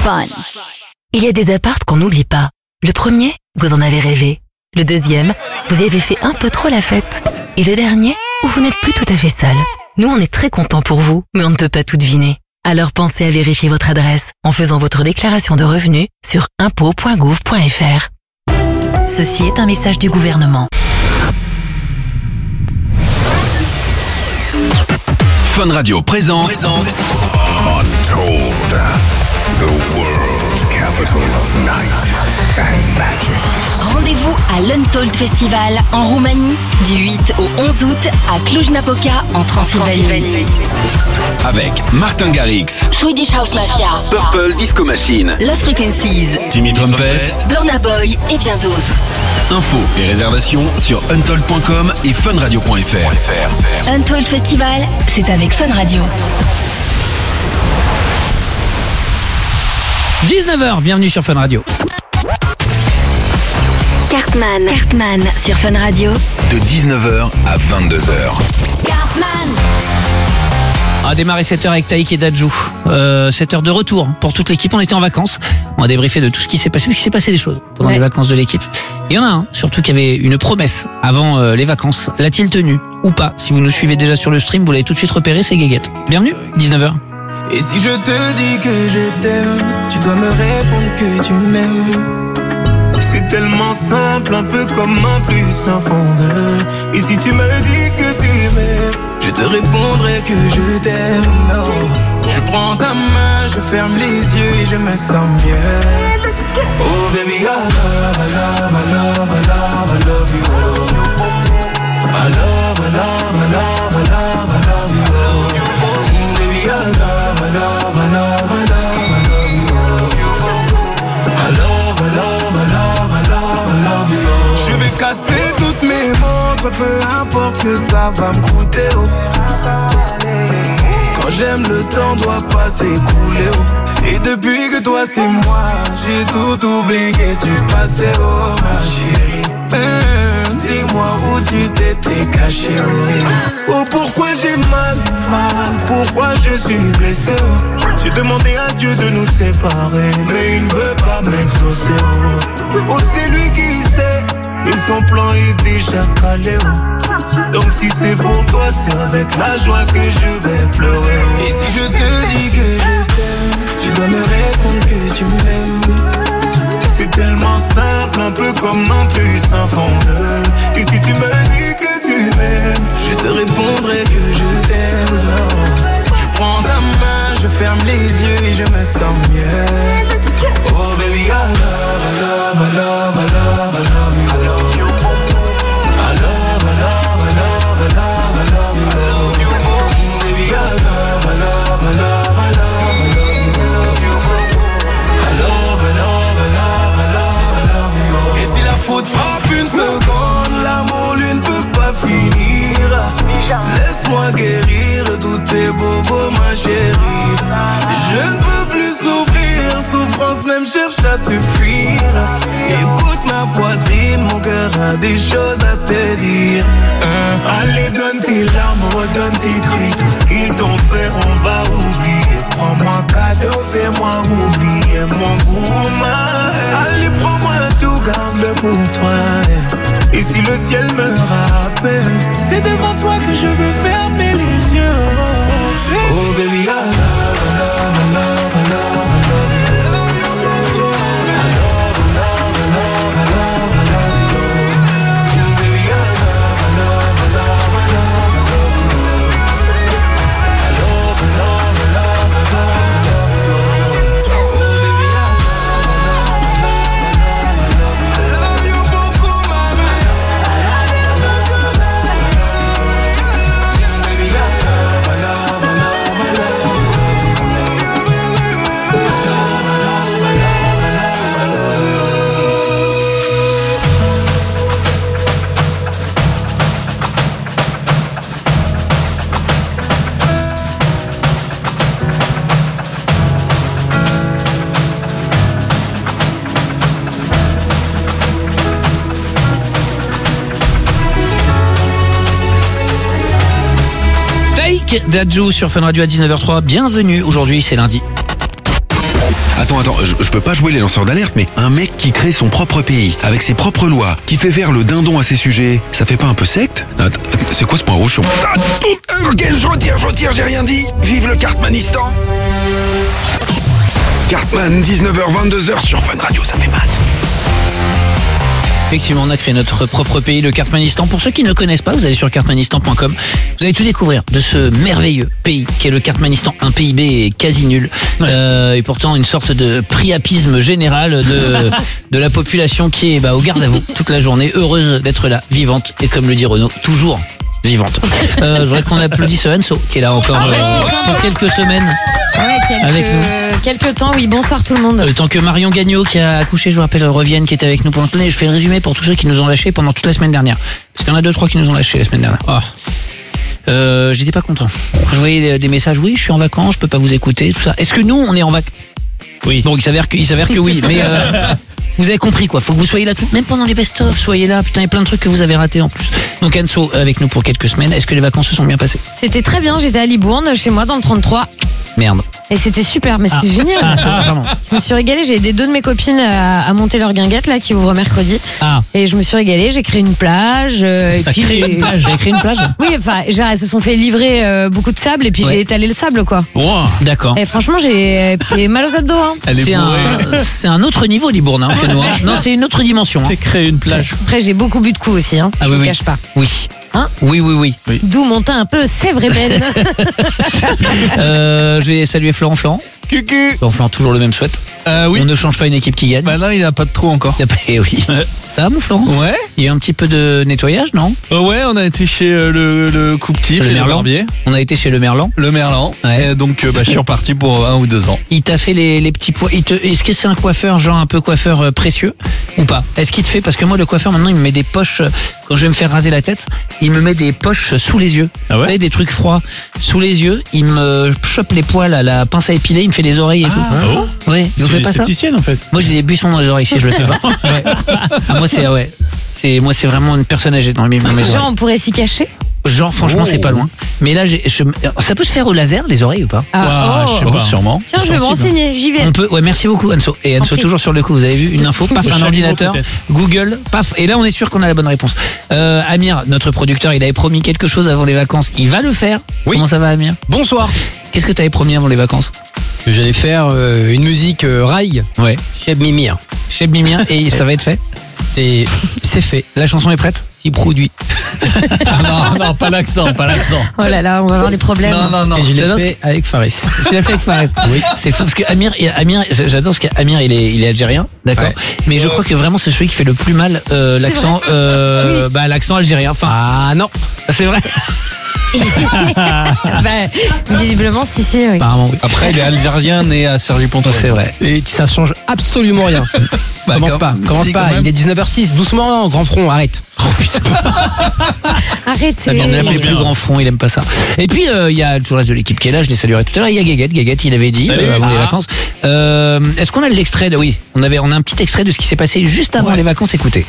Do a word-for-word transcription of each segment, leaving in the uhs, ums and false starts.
Fun. Il y a des appartes qu'on n'oublie pas. Le premier, vous en avez rêvé. Le deuxième, vous y avez fait un peu trop la fête. Et le dernier, où vous n'êtes plus tout à fait seul. Nous, on est très contents pour vous, mais on ne peut pas tout deviner. Alors pensez à vérifier votre adresse en faisant votre déclaration de revenus sur impôts point gouv point f r. Ceci est un message du gouvernement. Fun Radio présente Untold, the world capital of night and magic. Rendez-vous à l'Untold Festival en Roumanie du huit au onze août à Cluj-Napoca en Transylvanie. avec Martin Garrix, Swedish House Mafia, Purple Disco Machine, Lost Frequencies, Timmy Trumpet, Burna Boy et bien d'autres. infos et réservations sur untold point com et funradio point f r. Untold Festival, c'est avec Fun Radio. dix-neuf heures, bienvenue sur Fun Radio. Cartman, Cartman sur Fun Radio. De dix-neuf heures à vingt-deux heures. Cartman. On a démarré sept heures avec Taïk et Dadju. Euh, sept heures de retour pour toute l'équipe. On était en vacances. On a débriefé de tout ce qui s'est passé, parce qu'il s'est passé des choses pendant ouais. les vacances de l'équipe. Il y en a un, surtout, qui avait une promesse avant euh, les vacances. L'a-t-il tenu ou pas? Si vous nous suivez déjà sur le stream, vous l'avez tout de suite repéré, c'est Guéguette. Bienvenue, dix-neuf heures. Et si je te dis que je t'aime, tu dois me répondre que tu m'aimes. C'est tellement simple, un peu comme un plus un fondeur. Et si tu me dis que tu m'aimes, je te répondrai que je t'aime. Non, je prends ta main, je ferme les yeux et je me sens bien. Oh baby, I love, I love, I love, I love, I love you. Oh. I love, I love, I love, I love, I love you. Oh. Baby, I love, I love, I love, I love, I love you. Oh. I love, I love, I love, I love, I love you. Oh. Je vais casser toutes mes montres, peu importe ce que ça va me coûter. Oh. Quand j'aime, le temps doit pas s'écouler. Oh. Et depuis que toi c'est moi, j'ai tout oublié, tu passais, oh ma chérie. Hum, dis-moi où tu t'étais caché, oh. Oh pourquoi j'ai mal, mal, pourquoi je suis blessé, oh. J'ai demandé à Dieu de nous séparer, mais il ne veut pas m'exaucer, oh. Oh c'est lui qui sait, et son plan est déjà calé, oh. Donc si c'est pour toi, c'est avec la joie que je vais pleurer, oh. Et si je te dis que je t'aime, tu dois me répondre que tu m'aimes. C'est tellement simple, un peu comme un puissant fondeur. Et si tu me dis que tu m'aimes, je te répondrai que je t'aime. Non. Je prends ta main, je ferme les yeux et je me sens mieux. Oh baby, I love, I love, I love, I love, I love you. I love you. I love, I love, I love, I love, I love you. I love you. Baby, I love, I love, I love, I love. Et si la faute frappe une seconde, l'amour lui ne peut pas finir. Laisse-moi guérir tous tes bobos, ma chérie. Je ne peux plus souffrir, souffrance même cherche à te fuir. Écoute ma poitrine, mon cœur a des choses à te dire. hein. Allez donne tes larmes, donne tes cris, tout ce qu'ils t'ont fait on va oublier. Prends-moi cadeau, fais-moi oublier mon goût, ma. Allez prends-moi tout, garde-le pour toi. Et si le ciel me rappelle, c'est devant toi que je veux fermer les yeux. Oh baby, I love, I love, I love, I love, I love you. I love, I love, I love, I love, I love you. Baby, I love, I love, I love, I love, I love you. I love, I love, I love, I love, I love you. Oh baby, I love, I love, I love, I love, I love you. I love you beaucoup, mama. I love, I love, I love, I love you. Baby, I love, I love, I love, I love you. Taïk, Dadju sur Fun Radio à dix-neuf heures zéro trois. Bienvenue, aujourd'hui c'est lundi. Attends, attends, je, je peux pas jouer les lanceurs d'alerte, mais un mec qui crée son propre pays, avec ses propres lois, qui fait faire le dindon à ses sujets, ça fait pas un peu secte? Attends, c'est quoi ce point rouge sur... Ah, tout, ok, je retire, je retire, j'ai rien dit. Vive le Cartmanistan. Cartman, dix-neuf heures vingt-deux heures sur Fun Radio, ça fait mal. Effectivement, on a créé notre propre pays, le Cartmanistan. Pour ceux qui ne connaissent pas, vous allez sur cartmanistan point com. Vous allez tout découvrir de ce merveilleux pays qu'est le Cartmanistan. Un P I B quasi nul. Ouais. Euh, et pourtant une sorte de priapisme général de, de la population qui est bah, au garde à vous toute la journée, heureuse d'être là, vivante. Et comme le dit Renaud, toujours vivante. Euh, je voudrais qu'on applaudisse Anso, qui est là encore ah, euh, pour quelques semaines. Ouais, quelques, avec nous. quelques temps, oui. Bonsoir tout le monde. Le temps que Marion Gagnon, qui a accouché, je vous rappelle, revienne, qui était avec nous pendant toute l'année. Je fais le résumé pour tous ceux qui nous ont lâchés pendant toute la semaine dernière. Parce qu'il y en a deux, trois qui nous ont lâchés la semaine dernière. Oh. Euh, j'étais pas content. Je voyais des messages, oui, je suis en vacances, je peux pas vous écouter, tout ça. Est-ce que nous, on est en vacances? Oui. Donc il s'avère que, il s'avère que oui. Mais euh, vous avez compris quoi. Faut que vous soyez là tout, même pendant les best-of, soyez là. Putain, il y a plein de trucs que vous avez ratés en plus. Donc Anso avec nous pour quelques semaines. Est-ce que les vacances se sont bien passées? C'était très bien. J'étais à Libourne, chez moi, dans le trente-trois. Merde. Et c'était super, mais c'était ah. génial. Ah, pardon. Je me suis régalée. J'ai aidé deux de mes copines à, à monter leur guinguette là, qui ouvre mercredi. Ah. Et je me suis régalée. J'ai créé une plage. Euh, et puis créé j'ai... une plage. J'ai créé une plage. Oui, enfin, genre, elles se sont fait livrer euh, beaucoup de sable et puis ouais. j'ai étalé le sable, quoi. Wow. D'accord. Et franchement, j'ai été mal aux abdos. Hein. Elle est c'est, un, c'est un autre niveau, Libourne, hein, que nous. Hein. Non, c'est une autre dimension. Hein. J'ai créé une plage. Après, j'ai beaucoup bu de coups aussi. Hein. Ah, je oui, ne oui. cache pas. Oui. Hein oui, oui, oui, oui. D'où mon teint un peu sévrémen. euh, J'ai salué Florent Florent. Cucu. Florent Florent, toujours le même souhait. Euh, oui. On ne change pas une équipe qui gagne. Bah non, il n'a pas de trou encore. Il a pas, eh oui. Ça va, mon Florent? Ouais. Il y a eu un petit peu de nettoyage, non? euh, Ouais, on a été chez euh, le, le Coupe-Tif et le Barbier. On a été chez le Merlan. Le Merlan. Ouais. Et donc, euh, bah, je suis reparti pour un ou deux ans. Il t'a fait les, les petits pois. Il te, est-ce que c'est un coiffeur, genre un peu coiffeur euh, précieux ou pas? Est-ce qu'il te fait, parce que moi, le coiffeur, maintenant, il me met des poches, quand je vais me faire raser la tête, il me met des poches sous les yeux. Ah ouais? Vous savez, des trucs froids sous les yeux. Il me chope les poils à la pince à épiler, il me fait les oreilles et ah, tout. Oh ouais, vous faites pas ça? En fait. Moi, j'ai des buissons dans les oreilles si je le fais pas. Ouais. Ah, moi, c'est, ouais. C'est, moi, c'est vraiment une personne âgée dans mes, dans mes oreilles. Genre, on pourrait s'y cacher? Genre, franchement, oh. c'est pas loin. Mais là, j'ai, je, ça peut se faire au laser, les oreilles ou pas? Ah, wow, oh. Je sais pas, sûrement. Tiens, je vais me renseigner, j'y vais. On peut, ouais, merci beaucoup, Anso. Et Anso, toujours sur le coup, vous avez vu une info, paf, un ordinateur, Google, paf. Et là, on est sûr qu'on a la bonne réponse. Euh, Amir, notre producteur, il avait promis quelque chose avant les vacances. Il va le faire. Oui. Comment ça va, Amir? Bonsoir. Qu'est-ce que tu avais promis avant les vacances? Que j'allais faire euh, une musique euh, rail. Ouais. Cheb Mimir. Cheb Mimir, et ça va être fait? C'est, c'est fait. La chanson est prête? C'est produit. non, non, pas l'accent, pas l'accent. Oh là là, on va avoir des problèmes. Non, non, non. Et je l'ai fait avec Faris. Tu l'as fait avec Faris. Oui. C'est fou parce que Amir, Amir, j'adore parce qu'Amir, il est, il est algérien, d'accord. Ouais. Mais je crois que vraiment c'est celui qui fait le plus mal euh, l'accent, euh, oui. bah l'accent algérien. Enfin. Ah non. C'est vrai. bah, visiblement, si, si, oui. Apparemment, oui. Après, il est algérien né à Cergy-Pontoise. C'est vrai. Et ça change absolument rien. bah, commence pas, commence si, pas. Il est dix-neuf heures six, doucement, grand front, arrête. Oh putain. Arrêtez. Ça vient de l'appeler plus grand front, il aime pas ça. Et puis, il euh, y a tout le reste de l'équipe qui est là, je les saluerai tout à l'heure. Il y a Guéguette, Guéguette, il avait dit, euh, avant ah. les vacances. Euh, est-ce qu'on a l'extrait de, oui, on avait, on a un petit extrait de ce qui s'est passé juste avant ouais. les vacances, écoutez.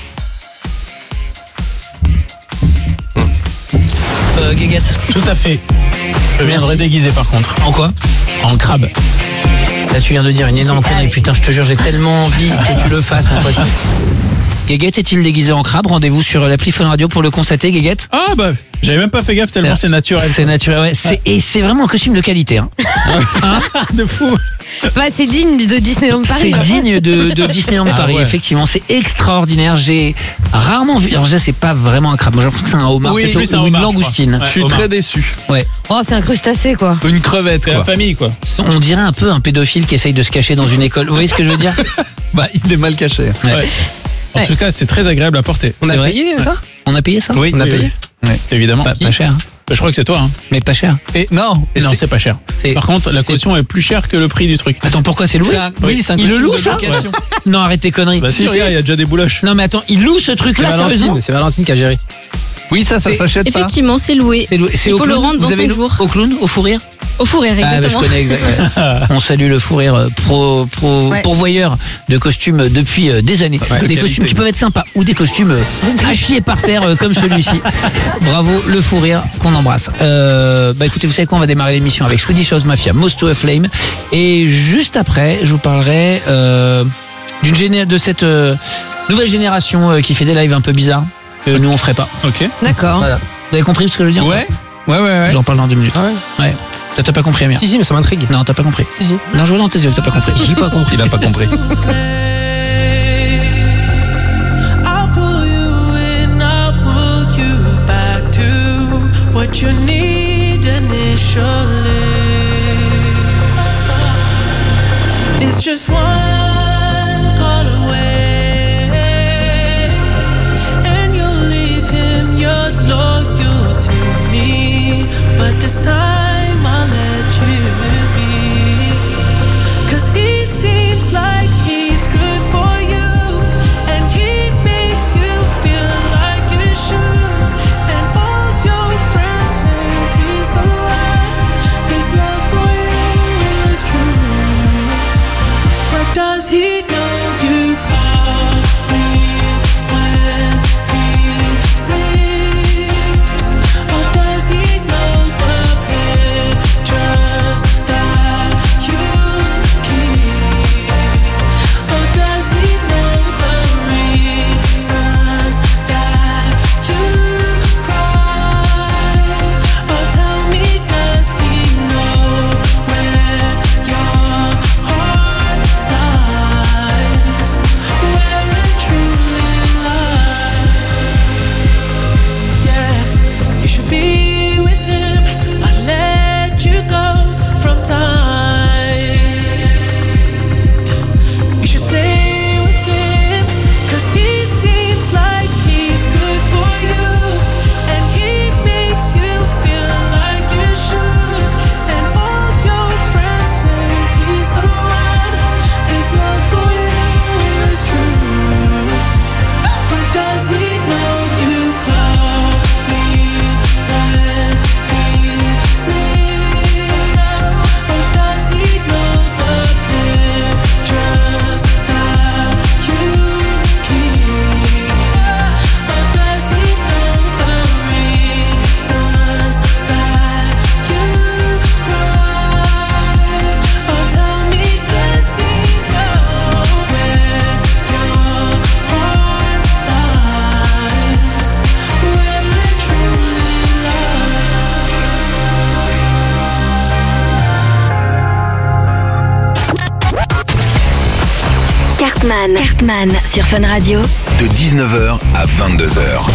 Euh, Guéguette. Tout à fait. Je viendrai déguisé par contre. En quoi? En crabe. Là tu viens de dire une énorme connerie. Putain, je te jure, j'ai tellement envie que tu le fasses, mon pote. Guéguette est-il déguisé en crabe? Rendez-vous sur l'appli Fun Radio pour le constater, Guéguette. Ah bah, j'avais même pas fait gaffe tellement c'est, c'est naturel. C'est naturel, ouais. C'est, et c'est vraiment un costume de qualité, hein. hein de fou. Bah, c'est digne de Disneyland Paris. C'est là. digne de, de Disneyland ah, Paris, ouais. effectivement. C'est extraordinaire. J'ai rarement vu. Alors, je sais, c'est pas vraiment un crabe. Moi, j'ai l'impression que c'est un homard, oui, plutôt, oui, c'est ou un une homard, langoustine. Je, je suis homard. très déçu. Ouais. Oh, c'est un crustacé, quoi. Une crevette, quoi. C'est la famille, quoi. On dirait un peu un pédophile qui essaye de se cacher dans une école. Vous voyez ce que je veux dire? Bah, il est mal caché. Ouais. Ouais. En ouais. tout cas, c'est très agréable à porter. On c'est a vrai payé ça? On a payé ça? Oui, on a oui, payé. Oui, oui. évidemment. Pas, pas cher. Hein. Je crois que c'est toi. Hein. Mais pas cher. Et non, et non, c'est, c'est pas cher. C'est... Par contre, la caution est... est plus chère que le prix du truc. Attends, pourquoi c'est loué? c'est un... Oui, c'est un il le loue ça ouais. Non, arrête tes conneries. Bah si, regarde, il y a déjà des bouloches. Non, mais attends, il loue ce truc-là, c'est Valentine, c'est Valentine qui a géré. Oui, ça, ça c'est... s'achète pas. Effectivement, c'est loué. C'est loué. C'est il au faut clown. le rendre dans cinq jours. Au clown, au fou rire. Au fou rire, exactement. Ah, bah, je connais exactement. On salue le fou rire pro, pro, ouais. pourvoyeur de costumes depuis des années. Ouais, des costumes qui peuvent être sympas ou des costumes à chier par terre comme celui-ci. Bravo, le fou rire qu'on embrasse. Euh, bah écoutez, vous savez quoi, on va démarrer l'émission avec Swedish House Mafia, Moth to a Flame. Et juste après, je vous parlerai euh, d'une géné- de cette euh, nouvelle génération euh, qui fait des lives un peu bizarres que nous on ferait pas. Ok. D'accord. Voilà. Vous avez compris ce que je veux dire? Ouais. Ouais, ouais, ouais. J'en parle dans deux minutes. Ah ouais. Ouais. T'as pas compris, Amir? Si, si, mais ça m'intrigue. Non, t'as pas compris. Si, si. Non, je vois dans tes yeux que t'as pas compris. J'ai pas compris. Il a pas compris. What you need initially. It's just one call away, and you'll leave him yours loyal to me. But this time I'll let you be, 'cause he seems like he's good for you, and he makes you feel like you should. Does he know you call me when he sleeps? Or does he know the pictures that you keep? Or does he know the reasons that you cry? Or tell me, does he know where your heart lies, where it truly lies? Yeah, you should be with him, but let you go from time. You should stay with him, 'cause he seems like he's good for you, and he makes you feel like you should. And all your friends say he's the one, his love for you is true. But does he know you call me when he sleeps? Or does he know the pictures that you keep? Or does he know the reasons that you cry? Or tell me, does he know where your heart lies, where it truly lies? Cartman, Cartman sur Fun Radio. De dix-neuf heures à vingt-deux heures.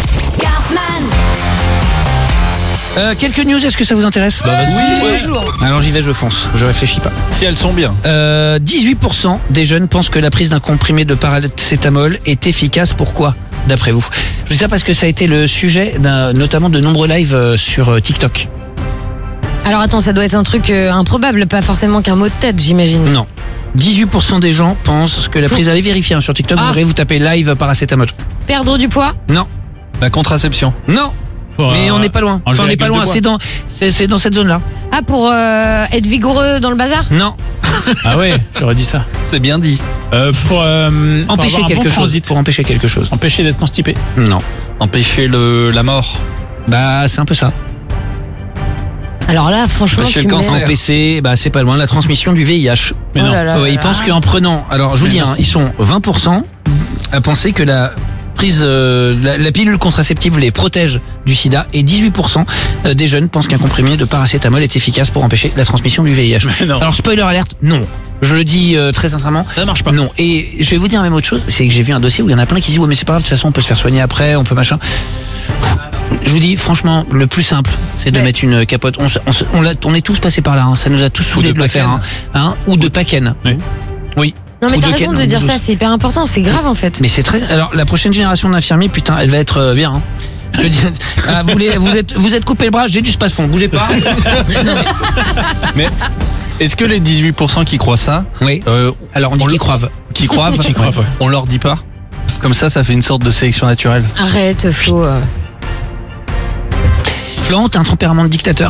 Euh, quelques news, est-ce que ça vous intéresse? Bah, vas-y. Toujours. Alors j'y vais, je fonce, je réfléchis pas. Si elles sont bien. Euh, dix-huit pour cent des jeunes pensent que la prise d'un comprimé de paracétamol est efficace. Pourquoi, d'après vous? Je dis ça parce que ça a été le sujet d'un, notamment de nombreux lives euh, sur euh, TikTok. Alors attends, ça doit être un truc euh, improbable, pas forcément qu'un mot de tête, j'imagine. Non. dix-huit pour cent des gens pensent que la prise... Allez vérifier hein, sur TikTok, Ah. vous verrez, vous tapez live paracétamol. Perdre du poids? Non, La contraception. non. Pour, Mais euh, on n'est pas loin. enlever Enfin, on la n'est pas gueule de loin. bois. C'est dans, c'est, c'est dans cette zone-là. Ah, pour euh, être vigoureux dans le bazar? Non. Ah ouais, j'aurais dit ça. C'est bien dit. Euh, pour euh, pour Empêcher avoir un quelque bon chose. transit. Pour empêcher quelque chose. Empêcher d'être constipé. Non. Empêcher le, la mort. Bah, c'est un peu ça. Alors là, franchement, Empêcher tu le me cancer. mets- Empêcher, bah, c'est pas loin. La transmission du V I H. Mais Oh non. là là Ouais, là ils pensent là. qu'en prenant, alors je vous dis, hein, ils sont vingt pour cent à penser que la prise, euh, la, la pilule contraceptive les protège du sida, et dix-huit pour cent des jeunes pensent qu'un comprimé de paracétamol est efficace pour empêcher la transmission du V I H. Mais non. Alors spoiler alerte, non. Je le dis euh, très sincèrement. Ça marche pas. Non. Et je vais vous dire même autre chose, c'est que j'ai vu un dossier où il y en a plein qui disent ouais mais c'est pas grave, de toute façon on peut se faire soigner après, on peut machin. Je vous dis franchement, le plus simple, c'est de Ouais. mettre une capote. On, se- on, se- on, l'a- on est tous passés par là, hein. Ça nous a tous saoulés de de, le faire, hein. Hein, ou de paquen. Oui. Oui. Non, mais Ou t'as de raison Ken, de dire ou ça, c'est hyper important, c'est grave en fait. Mais c'est très. Alors la prochaine génération d'infirmiers, putain, elle va être euh, bien. Hein. Je dis, ah, vous, voulez- vous êtes vous êtes coupé le bras, j'ai du space-fond, bougez pas. Mais est-ce que les dix-huit pour cent qui croient ça, Oui. euh, Alors on dit On qu'ils le- croivent. qui croient, Qui croient, ouais. on leur dit pas? Comme ça, ça fait une sorte de sélection naturelle. Arrête, Flo. euh. Florent, t'as un tempérament de dictateur.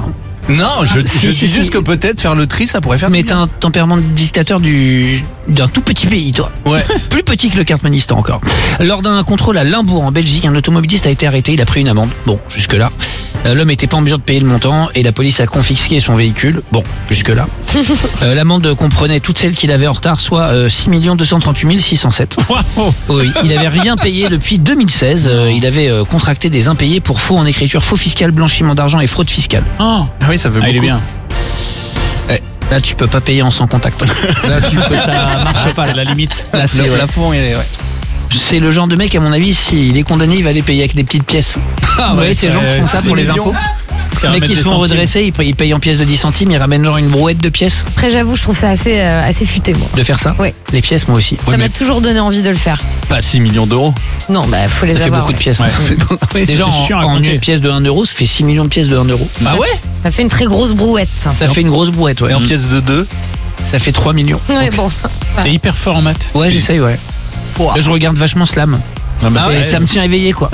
Non, je, Si, je si, dis si. juste que peut-être faire le tri, ça pourrait faire. Mais du t'as bien. un tempérament de dictateur du d'un tout petit pays, toi. Ouais. Plus petit que le Turkménistan encore. Lors d'un contrôle à Limbourg, en Belgique, un automobiliste a été arrêté. Il a pris une amende. Bon, jusque là. Euh, L'homme n'était pas en mesure de payer le montant et la police a confisqué son véhicule. Bon, jusque là. Euh, L'amende comprenait toutes celles qu'il avait en retard, soit euh, six millions deux cent trente-huit mille six cent sept. Wow. Oui, il avait rien payé depuis deux mille seize. Euh, il avait euh, contracté des impayés pour faux en écriture, faux fiscal, blanchiment d'argent et fraude fiscale. Ah, Ah oui, ça fait ah, beaucoup. il est bien. Là, tu peux pas payer en sans contact. Là, tu peux, ça marche Ah, pas. c'est la limite. Là, c'est Le ouais. plafond, il est. Ouais. C'est le genre de mec, à mon avis, s'il est condamné, il va les payer avec des petites pièces. Ah ouais, ces gens qui font ça six pour les millions. impôts. Les mecs qui se font redresser, ils payent- ils payent en pièces de dix centimes, ils ramènent genre une brouette de pièces Après, j'avoue, je trouve ça assez, euh, assez futé, moi. de faire ça. Ouais. Les pièces, moi aussi. Ça m'a toujours donné envie de le faire. Pas six millions d'euros. Non, bah, faut les Ça fait avoir. beaucoup de ouais. pièces. Ouais. hein. Déjà, c'est en, chiant à en compter. une pièce de un euro, ça fait six millions de pièces de un euro. Ah ouais. Ça fait une très grosse brouette, ça. Ça fait une grosse brouette, ouais. Et en pièces de deux. Ça fait trois millions. Ouais, bon. T'es hyper fort en maths. Ouais, j'essaye, ouais. Ouah. Je regarde vachement Slam. Ah bah, Et c'est- ça me tient éveillé, quoi.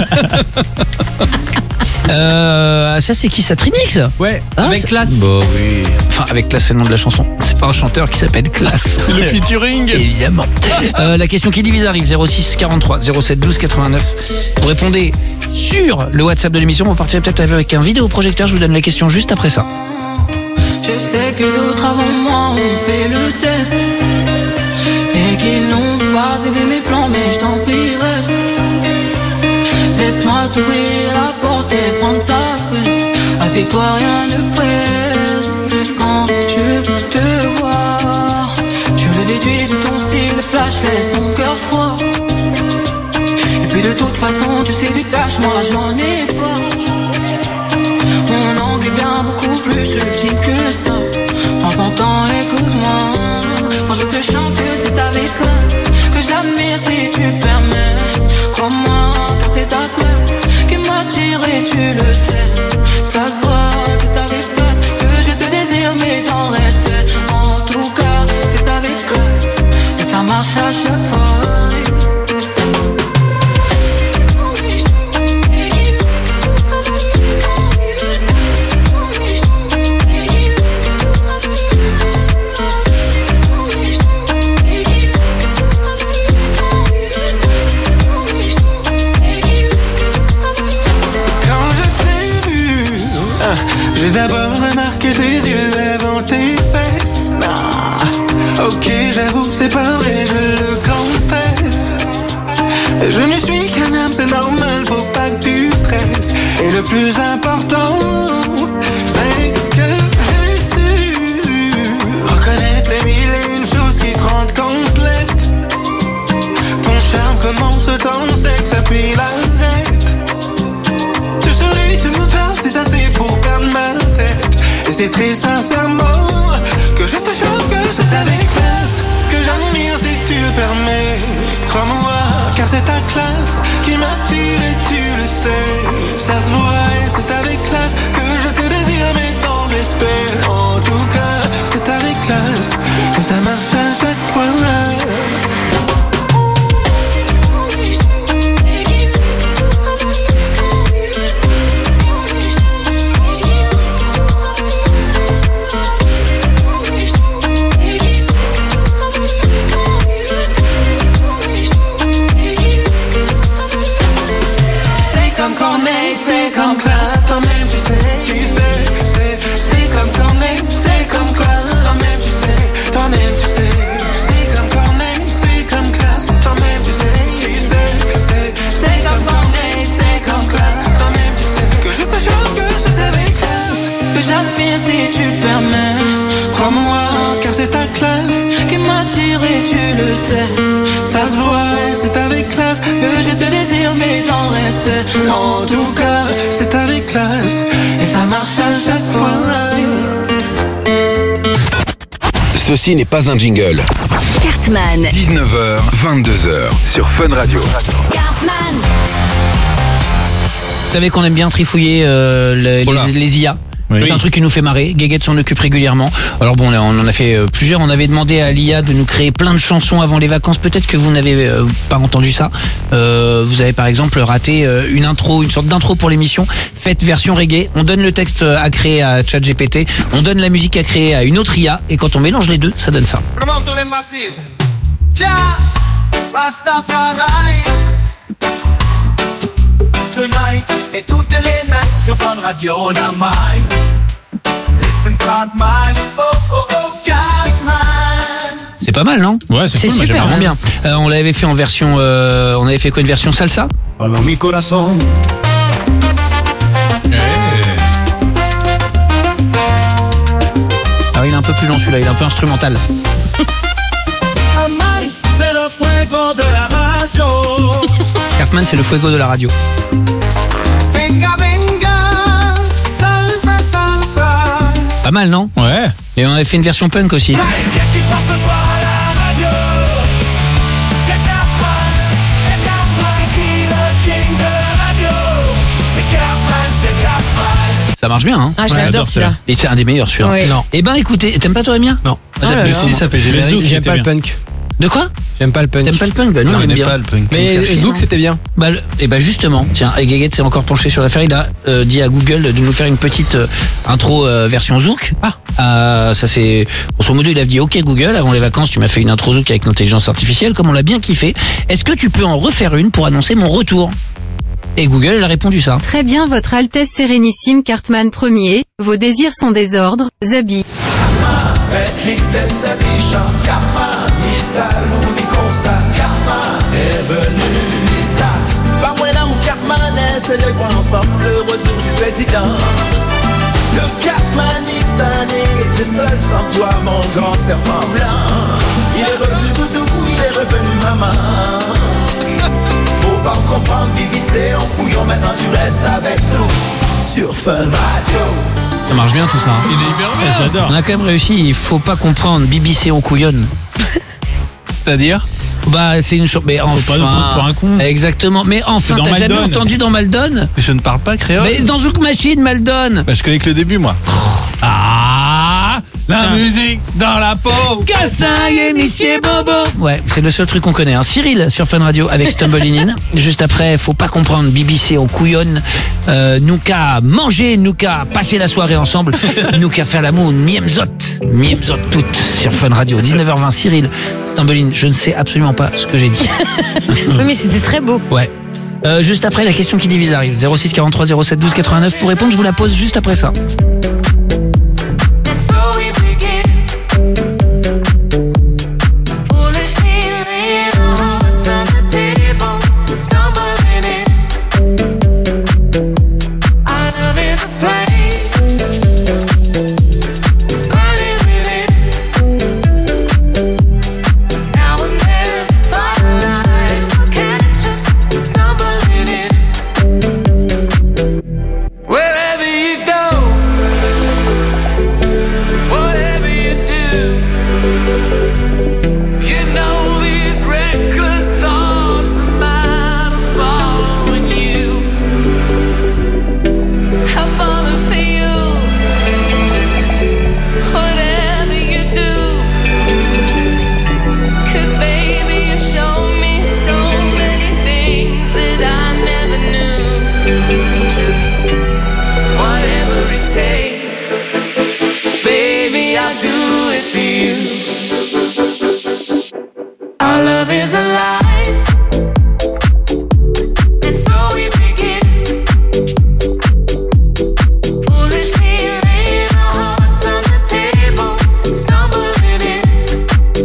euh, ça, c'est qui ça? Trinix? Ouais, Ah, avec c'est- classe. Bah oui. Enfin, avec classe, c'est le nom de la chanson. C'est pas un chanteur qui s'appelle Classe. Le featuring. Évidemment. Euh, la question qui divise arrive. zéro six quarante-trois zéro sept douze quatre-vingt-neuf. Vous répondez sur le WhatsApp de l'émission. Vous partirez peut-être avec un vidéoprojecteur. Je vous donne la question juste après ça. Je sais que d'autres avant moi ont fait le test et qu'ils n'ont pas aidé mes plans, mais je t'en prie reste. Laisse-moi t'ouvrir la porte et prendre ta fesse. Assieds-toi, rien ne presse. Quand je veux te voir, je le déduis de ton style, flash laisse ton cœur froid. Et puis de toute façon, tu sais du cash, moi j'en ai pas. Mon angle est bien beaucoup plus subtil que ça. Prends ton temps, écoute-moi. Quand je te chante, c'est avec classe que j'admire si tu permets. Crois-moi, car c'est ta classe qui m'attire et tu le sais. Ça se voit, c'est avec classe que je te désire, mais dans le respect. En tout cas, c'est avec classe et ça marche à chaque fois. Quand je t'ai vu, ah, j'ai d'abord remarqué tes yeux avant tes fesses. Ah, ok, j'avoue, c'est pas vrai, je le confesse. Je ne suis qu'un homme, c'est normal, faut pas que tu stresses. Et le plus important, c'est que j'ai su reconnaître les mille et une choses qui te rendent complète. Ton charme commence dans le sexe, puis l'arrête. Tu souris, tu me parles, c'est assez pour perdre ma tête. Et c'est très sincèrement que je te choque, que c'est avec classe que j'admire si tu le permets. Crois-moi, car c'est ta classe qui m'attire et tu le sais. Ça se voit et c'est avec classe que je te désire, mais dans le respect. En tout cas, c'est avec classe que ça marche à chaque fois. C'est comme Corneille, c'est comme classe, toi-même tu sais. Qui sait, c'est, C'est comme Corneille, c'est comme classe, toi-même tu sais. toi-même tu sais. C'est comme Corneille, c'est comme classe, toi-même tu sais. Qui sait, c'est, C'est comme Corneille, c'est comme classe, toi-même tu sais. Que je te choque, que c'est avec classe. que j'admire si tu le permets. Crois-moi, car c'est ta classe Qui m'attire et tu le sais. Ça se voit, c'est avec classe Que je te désire, mais dans le respect. En tout cas, c'est avec classe et ça marche à chaque fois. Ceci n'est pas un jingle. Cartman. dix-neuf heures, vingt-deux heures sur Fun Radio. Cartman. Vous savez qu'on aime bien trifouiller euh, le- Oh là. les, les I A. Oui. C'est un truc qui nous fait marrer. Guéguette s'en occupe régulièrement. Alors bon, là, on en a fait euh, plusieurs. On avait demandé à l'I A de nous créer plein de chansons avant les vacances. Peut-être que vous n'avez euh, pas entendu ça. Euh, vous avez par exemple raté euh, une intro, une sorte d'intro pour l'émission. Faites version reggae. On donne le texte à créer à ChatGPT. On donne la musique à créer à une autre I A. Et quand on mélange les deux, ça donne ça. Tonight et toutes les nights sur Fun Radio on a mine. Listen Cartman, oh oh oh Cartman. C'est pas mal, non? Ouais, c'est, c'est cool, super, vraiment bien. Euh, on l'avait fait en version, euh, on avait fait quoi, une version salsa? Dans mi corazón. Ah oui, il est un peu plus long celui-là, il est un peu instrumental. C'est le fuego de la radio. Cartman, c'est le fuego de la radio. Venga, venga, salsa, salsa. Pas mal, non? Ouais. Et on avait fait une version punk aussi. Qu'est-ce qui se passe ce soir à la radio? C'est Cartman, c'est Cartman. C'est qui le king de la radio? C'est Cartman, c'est Cartman. Ça marche bien, hein? Ah, je Ouais, l'adore celui-là. Et c'est un des meilleurs celui-là. Oui. Non. Eh ben écoutez, t'aimes pas toi Amiens? Non. Oh là J'aime là. bien. ça fait Le générique. Zouk, J'aime était pas le bien. punk. De quoi? J'aime pas le punk. T'aimes pas le punk? Bah nous on Non, aime on bien. n'est pas le punk. Mais Donc, Zouk, c'était bien. Bah, le- et bah justement, tiens, et Guéguette s'est encore penché sur l'affaire. Il a euh, dit à Google de nous faire une petite euh, intro euh, version Zouk. Ah, euh, ça c'est. Grosso modo, il a dit OK Google, avant les vacances, tu m'as fait une intro Zouk avec l'intelligence artificielle, comme on l'a bien kiffé. Est-ce que tu peux en refaire une pour annoncer mon retour? Et Google, elle a répondu ça. Très bien, Votre Altesse Sérénissime Cartman Ier. Vos désirs sont des ordres, Zabi. Célébrons ensemble le retour du président. Le Cartmanistan est seul sans toi, mon grand serpent blanc. Il est revenu doudou, il est revenu maman. Faut pas comprendre, B B C, on couillon, maintenant tu restes avec nous sur Fun Radio. Ça marche bien tout ça. Hein. Il est hyper bien. J'adore. On a quand même réussi. Il faut pas comprendre. B B C on couillonne. C'est-à-dire? Bah c'est une chose. Mais enfin. Faut pas nous prendre pour un con. Exactement. Mais enfin, C'est dans t'as jamais Maldon. entendu dans Maldon? Je ne parle pas créole. Mais dans Zouk Machine, Maldon. Bah, je connais que le début, moi. Ah, la musique dans la peau. Cassin et Monsieur Bobo. Ouais, c'est le seul truc qu'on connaît. Hein. Cyril sur Fun Radio avec Stumbling In. Juste après, faut pas comprendre. B B C on couillonne. Euh, nous qu'à manger, nous qu'à passer la soirée ensemble, nous qu'à faire l'amour. Miemzot, miemzot toutes sur Fun Radio. dix-neuf heures vingt. Cyril, Stumbling. Je ne sais absolument pas ce que j'ai dit. Oui, mais c'était très beau. Ouais. Euh, juste après, la question qui divise arrive. zéro six quarante-trois zéro sept douze quatre-vingt-neuf pour répondre. Je vous la pose juste après ça. Wherever you go, whatever you do, you know these reckless thoughts of mine are following you. I'm falling for you. Whatever you do, 'cause baby you show me so many things that I never knew. Whatever it takes, baby, I'll do it for you. Our love is alive. And so we begin. Foolishly laying our hearts on the table, stumbling in.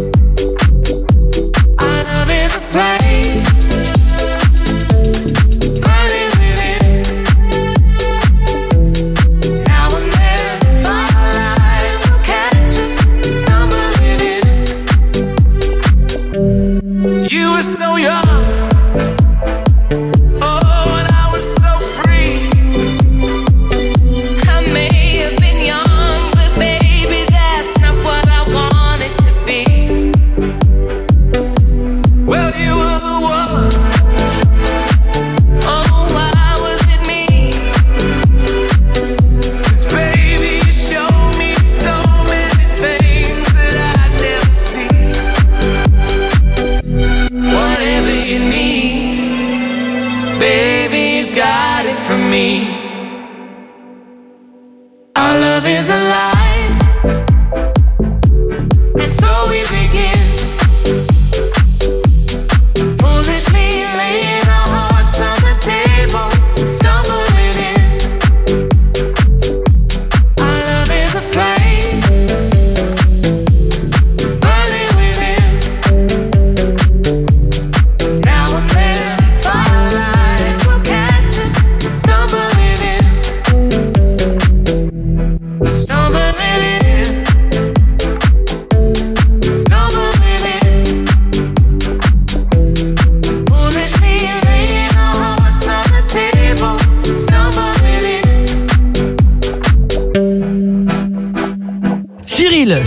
Our love is a flame, burning within. Now and then, firelight will catch us stumbling in. You were so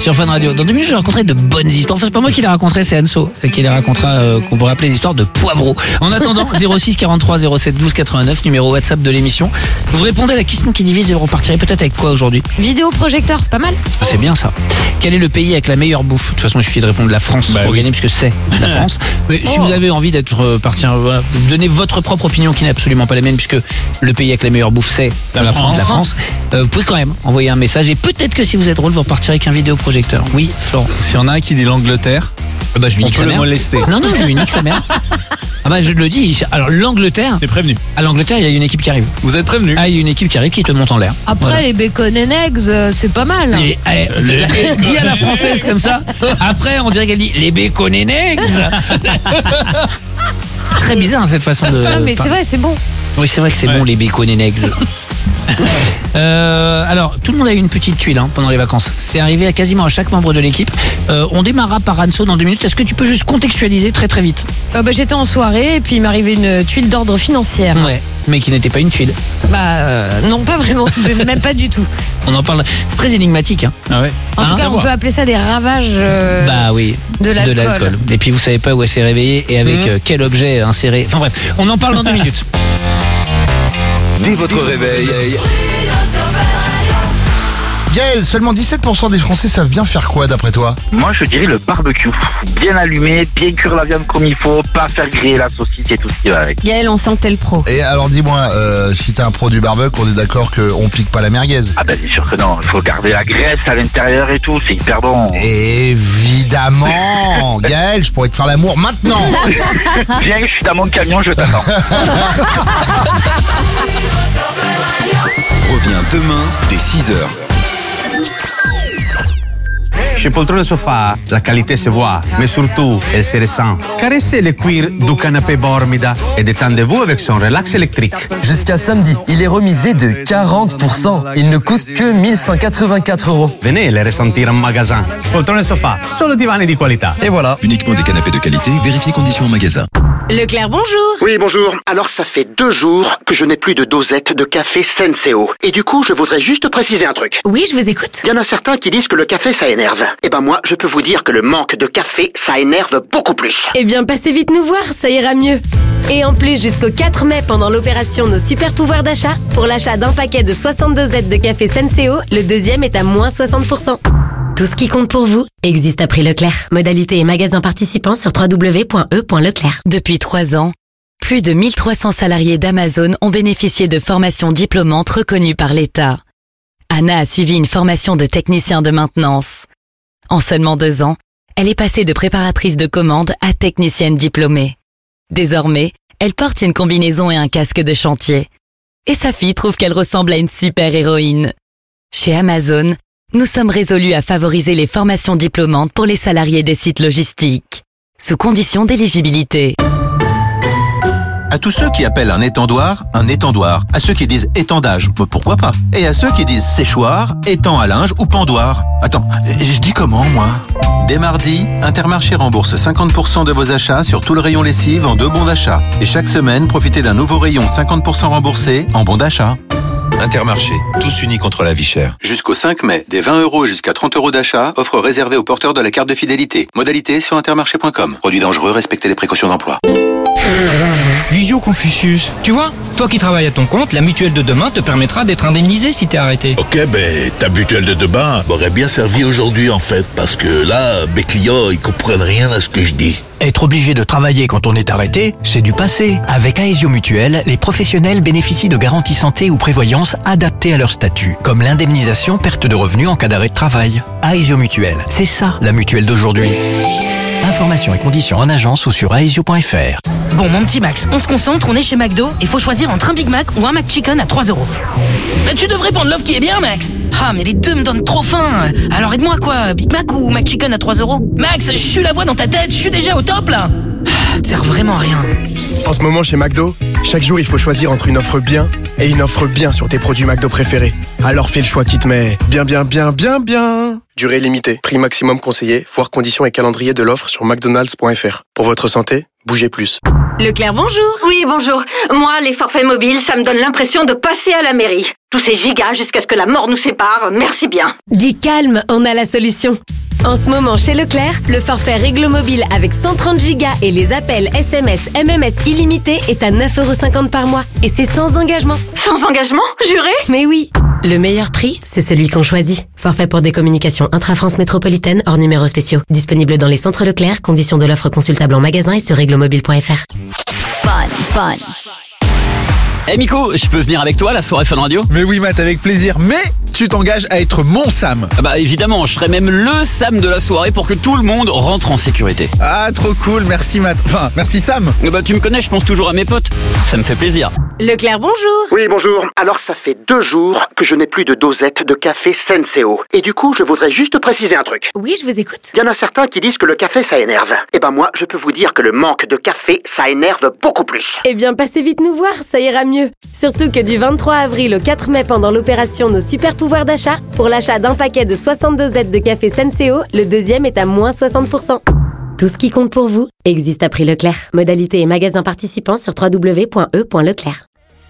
sur Fun Radio. Dans deux minutes, je vais raconter de bonnes histoires. Enfin, c'est pas moi qui les raconterai, c'est Anso qui les racontera, euh, qu'on pourrait appeler les histoires de poivreaux. En attendant, zéro six quarante-trois zéro sept douze quatre-vingt-neuf, numéro WhatsApp de l'émission. Vous répondez à la question qui divise et vous repartirez peut-être avec quoi aujourd'hui? Vidéoprojecteur, c'est pas mal. C'est bien ça. Quel est le pays avec la meilleure bouffe? De toute façon, il suffit de répondre la France bah pour oui. gagner, puisque c'est la France. Mais oh. si vous avez envie d'être euh, parti, euh, voilà, donner votre propre opinion qui n'est absolument pas la mienne, puisque le pays avec la meilleure bouffe, c'est la, la France. La France. Euh, vous pouvez quand même envoyer un message et peut-être que si vous êtes drôle, vous repartirez avec un vidéoprojecteur. Oui, Florent. S'il y en a un qui dit l'Angleterre, bah, je lui on nique peut sa le mère. molester. Non, non, je lui nique sa mère. Ah bah je le dis. Alors l'Angleterre. T'es prévenu. À l'Angleterre, il y a une équipe qui arrive. Vous êtes prévenu. Ah, il y a une équipe qui arrive qui te monte en l'air. Après voilà. Les bacon and eggs, euh, c'est pas mal. Hein. Et, eh, les... Dis à la française comme ça. Après, on dirait qu'elle dit les bacon and eggs. Très bizarre hein, cette façon de. Ah mais c'est vrai, c'est bon. Oui, c'est vrai que c'est ouais. bon les bacon and eggs. Euh, alors, tout le monde a eu une petite tuile hein, pendant les vacances. C'est arrivé à quasiment à chaque membre de l'équipe. Euh, on démarrera par Anso dans deux minutes. Est-ce que tu peux juste contextualiser très très vite? euh, bah, J'étais en soirée et puis il m'est arrivé une tuile d'ordre financier. Ouais, mais qui n'était pas une tuile. Bah euh, non, pas vraiment, même pas du tout. On en parle. C'est très énigmatique. Hein. Ah ouais. En hein, tout cas, on peut appeler ça des ravages euh, bah, oui, de l'alcool. De l'alcool. Et puis vous savez pas où elle s'est réveillée et avec mmh. euh, quel objet inséré. Enfin bref, on en parle dans deux minutes. Dès votre réveil. Gaël, seulement dix-sept pour cent des Français savent bien faire quoi d'après toi? Moi je dirais le barbecue. Bien allumé, bien cuire la viande comme il faut, pas faire griller la saucisse et tout ce qui va avec. Gaël, on sent que t'es le pro. Et alors dis-moi, euh, si t'es un pro du barbecue, on est d'accord qu'on pique pas la merguez? Ah ben bien sûr que non, il faut garder la graisse à l'intérieur et tout, c'est hyper bon. Évidemment. Gaël, je pourrais te faire l'amour maintenant. Viens, je suis dans mon camion, je t'attends. Reviens demain dès six heures. Chez Poltrone Sofa, la qualité se voit, mais surtout, elle se ressent. Caressez le cuir du canapé Bormida et détendez-vous avec son relax électrique. Jusqu'à samedi, il est remisé de quarante pour cent. Il ne coûte que mille cent quatre-vingt-quatre euros. Venez les ressentir en magasin. Poltrone Sofa, solo divani di qualità. Et voilà. Uniquement des canapés de qualité, vérifiez conditions en magasin. Leclerc, bonjour. Oui, bonjour. Alors, ça fait deux jours que je n'ai plus de dosette de café Senseo. Et du coup, je voudrais juste préciser un truc. Oui, je vous écoute. Il y en a certains qui disent que le café, ça énerve. Eh ben moi, je peux vous dire que le manque de café, ça énerve beaucoup plus. Eh bien, passez vite nous voir, ça ira mieux. Et en plus, jusqu'au quatre mai, pendant l'opération Nos Super Pouvoirs d'achat, pour l'achat d'un paquet de soixante-deux dosettes de café Senseo, le deuxième est à moins soixante pour cent. Tout ce qui compte pour vous existe à prix Leclerc. Modalité et magasins participants sur w w w point e point leclerc. Depuis trois ans, plus de mille trois cents salariés d'Amazon ont bénéficié de formations diplômantes reconnues par l'État. Anna a suivi une formation de technicien de maintenance. En seulement deux ans, elle est passée de préparatrice de commande à technicienne diplômée. Désormais, elle porte une combinaison et un casque de chantier. Et sa fille trouve qu'elle ressemble à une super-héroïne. Chez Amazon, nous sommes résolus à favoriser les formations diplômantes pour les salariés des sites logistiques, sous condition d'éligibilité. À tous ceux qui appellent un étendoir, un étendoir. À ceux qui disent étendage, bah pourquoi pas. Et à ceux qui disent séchoir, étend à linge ou pendoir. Attends, je dis comment, moi? Dès mardi, Intermarché rembourse cinquante pour cent de vos achats sur tout le rayon lessive en deux bons d'achat. Et chaque semaine, profitez d'un nouveau rayon cinquante pour cent remboursé en bons d'achat. Intermarché, tous unis contre la vie chère. Jusqu'au cinq mai, des vingt euros jusqu'à trente euros d'achat, offre réservée aux porteurs de la carte de fidélité. Modalité sur intermarché point com. Produit dangereux, respectez les précautions d'emploi. Visio Confucius, tu vois, toi qui travailles à ton compte, la mutuelle de demain te permettra d'être indemnisé si t'es arrêté. Ok, ben ta mutuelle de demain m'aurait bien servi aujourd'hui en fait, parce que là, mes clients, ils comprennent rien à ce que je dis. Être obligé de travailler quand on est arrêté, c'est du passé. Avec Aesio Mutuelle, les professionnels bénéficient de garanties santé ou prévoyance adaptées à leur statut, comme l'indemnisation perte de revenus en cas d'arrêt de travail. Aesio Mutuelle, c'est ça la mutuelle d'aujourd'hui. Informations et conditions en agence ou sur aesio point f r. Bon, mon petit Max, on se concentre, on est chez McDo et faut choisir entre un Big Mac ou un McChicken à trois euros. Mais tu devrais prendre l'offre qui est bien, Max. Ah, mais les deux me donnent trop faim. Alors aide-moi quoi, Big Mac ou McChicken à trois euros? Max, je suis la voix dans ta tête, je suis déjà au top là. Tu sers vraiment à rien. En ce moment chez McDo, chaque jour il faut choisir entre une offre bien et une offre bien sur tes produits McDo préférés. Alors fais le choix qui te met bien bien bien bien bien. Durée limitée, prix maximum conseillé, voir conditions et calendrier de l'offre sur mcdonalds point f r. Pour votre santé, bougez plus. Leclerc, bonjour. Oui, bonjour. Moi, les forfaits mobiles, ça me donne l'impression de passer à la mairie. Tous ces gigas jusqu'à ce que la mort nous sépare, merci bien. Dis calme, on a la solution. En ce moment, chez Leclerc, le forfait Réglo Mobile avec cent trente gigas et les appels S M S, M M S illimités est à neuf euros cinquante par mois. Et c'est sans engagement. Sans engagement, juré? Mais oui. Le meilleur prix, c'est celui qu'on choisit. Forfait pour des communications intra-France métropolitaine hors numéros spéciaux. Disponible dans les centres Leclerc, conditions de l'offre consultable en magasin et sur réglomobile point f r. Fun, fun. Eh hey Miko, je peux venir avec toi à la soirée Fun Radio? Mais oui Matt, avec plaisir, mais tu t'engages à être mon Sam. Ah bah évidemment, je serai même le Sam de la soirée pour que tout le monde rentre en sécurité. Ah trop cool, merci Matt, enfin merci Sam. Bah tu me connais, je pense toujours à mes potes, ça me fait plaisir. Leclerc, bonjour. Oui, bonjour. Alors ça fait deux jours que je n'ai plus de dosette de café Senseo. Et du coup, je voudrais juste préciser un truc. Oui, je vous écoute. Il y en a certains qui disent que le café ça énerve. Eh ben moi, je peux vous dire que le manque de café, ça énerve beaucoup plus. Eh bien, passez vite nous voir, ça ira mieux. Surtout que du vingt-trois avril au quatre mai, pendant l'opération Nos Super Pouvoirs d'achat, pour l'achat d'un paquet de soixante dosettes de café Senseo, le deuxième est à moins soixante pour cent. Tout ce qui compte pour vous existe à prix Leclerc. Modalité et magasin participants sur w w w point e point leclerc.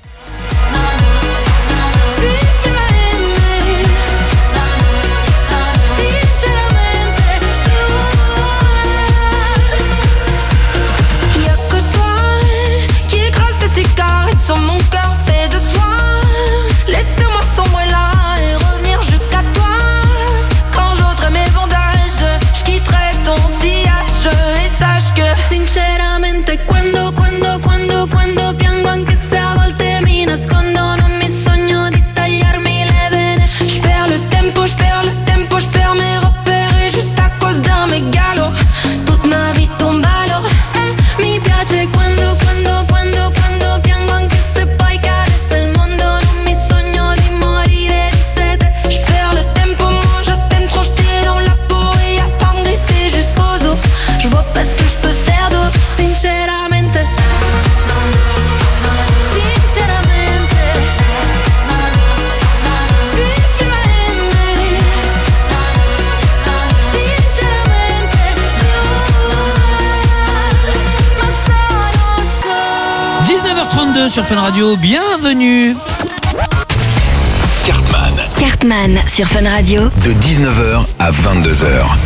Sur mon cœur fait de soie, laisse-moi sombrer là et revenir jusqu'à toi. Quand j'ôterai mes bandages, je quitterai ton sillage et sache que sinceramente quando, quando, quando, quando piango anche se a volte mi nascondo, non mi sogno di tagliarmi le vene. Je perds le tempo, je perds le tempo, je perds mes repères et juste à cause d'un mégalo, toute ma vie tombe à l'eau. Eh, mi piace quando, quando, quando, quando piango anche se poi cadesse il mondo, non mi sogno di morire di sete. Je perds le tempo, moi je t'aime trop, je t'ai dans la peau et y'a pas de griffé jusqu'aux os. Je vois pas ce que je peux faire d'autre, sinceramente. Sinceramente. Si tu m'as aimé, sinceramente, ma sono so. dix-neuf heures trente-deux sur Fun Radio, bienvenue. Cartman, Cartman sur Fun Radio. de dix-neuf heures à vingt-deux heures.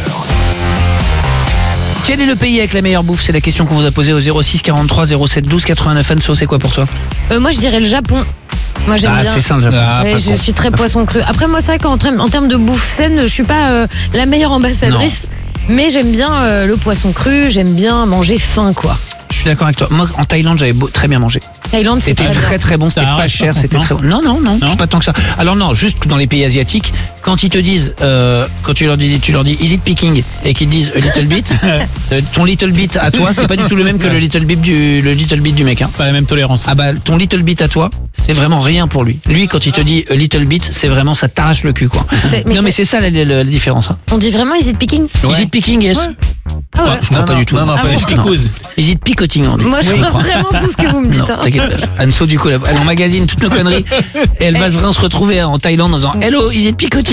Quel est le pays avec la meilleure bouffe? C'est la question qu'on vous a posée au zéro six quarante-trois zéro sept douze quatre-vingt-neuf. Anso, c'est quoi pour toi? Euh, moi, je dirais le Japon. Moi, j'aime Ah, bien. c'est ça le Japon. Ah, Ouais, pas je con. suis très poisson cru. Après, moi, c'est vrai qu'en termes, en termes de bouffe saine, je suis pas euh, la meilleure ambassadrice. Mais j'aime bien euh, le poisson cru, j'aime bien manger fin, quoi. Je suis d'accord avec toi. Moi, en Thaïlande, j'avais beau- très bien mangé. Thaïlande, c'est C'était très, très bien. très bon, c'était Ça pas arrête cher, pas, c'était non très bon. Non, non, non, c'est pas tant que ça. Alors non, juste dans les pays asiatiques, quand ils te disent, euh, quand tu leur dis, tu leur dis, is it picking, et qu'ils te disent a little bit, euh, ton little bit à toi, c'est pas du tout le même que le little bit du, le little bit du mec. Hein. Pas la même tolérance. Ah bah, ton little bit à toi, c'est vraiment rien pour lui. Lui, quand il te dit a little bit, c'est vraiment, ça t'arrache le cul, quoi. C'est- mais Non, mais c'est ça la, la- la différence. Hein. On dit vraiment is it picking? Is it picking, yes. Ah ouais. Je crois pas du tout. non, non, Ah pas bon du tout. Non. Is it picoting, on dit. Moi, je Oui, crois vraiment tout ce que vous me dites. Non, hein. t'inquiète pas. Anso, du coup, elle, elle emmagasine toutes nos conneries et elle va vraiment se retrouver en Thaïlande en disant hello, is it picoting?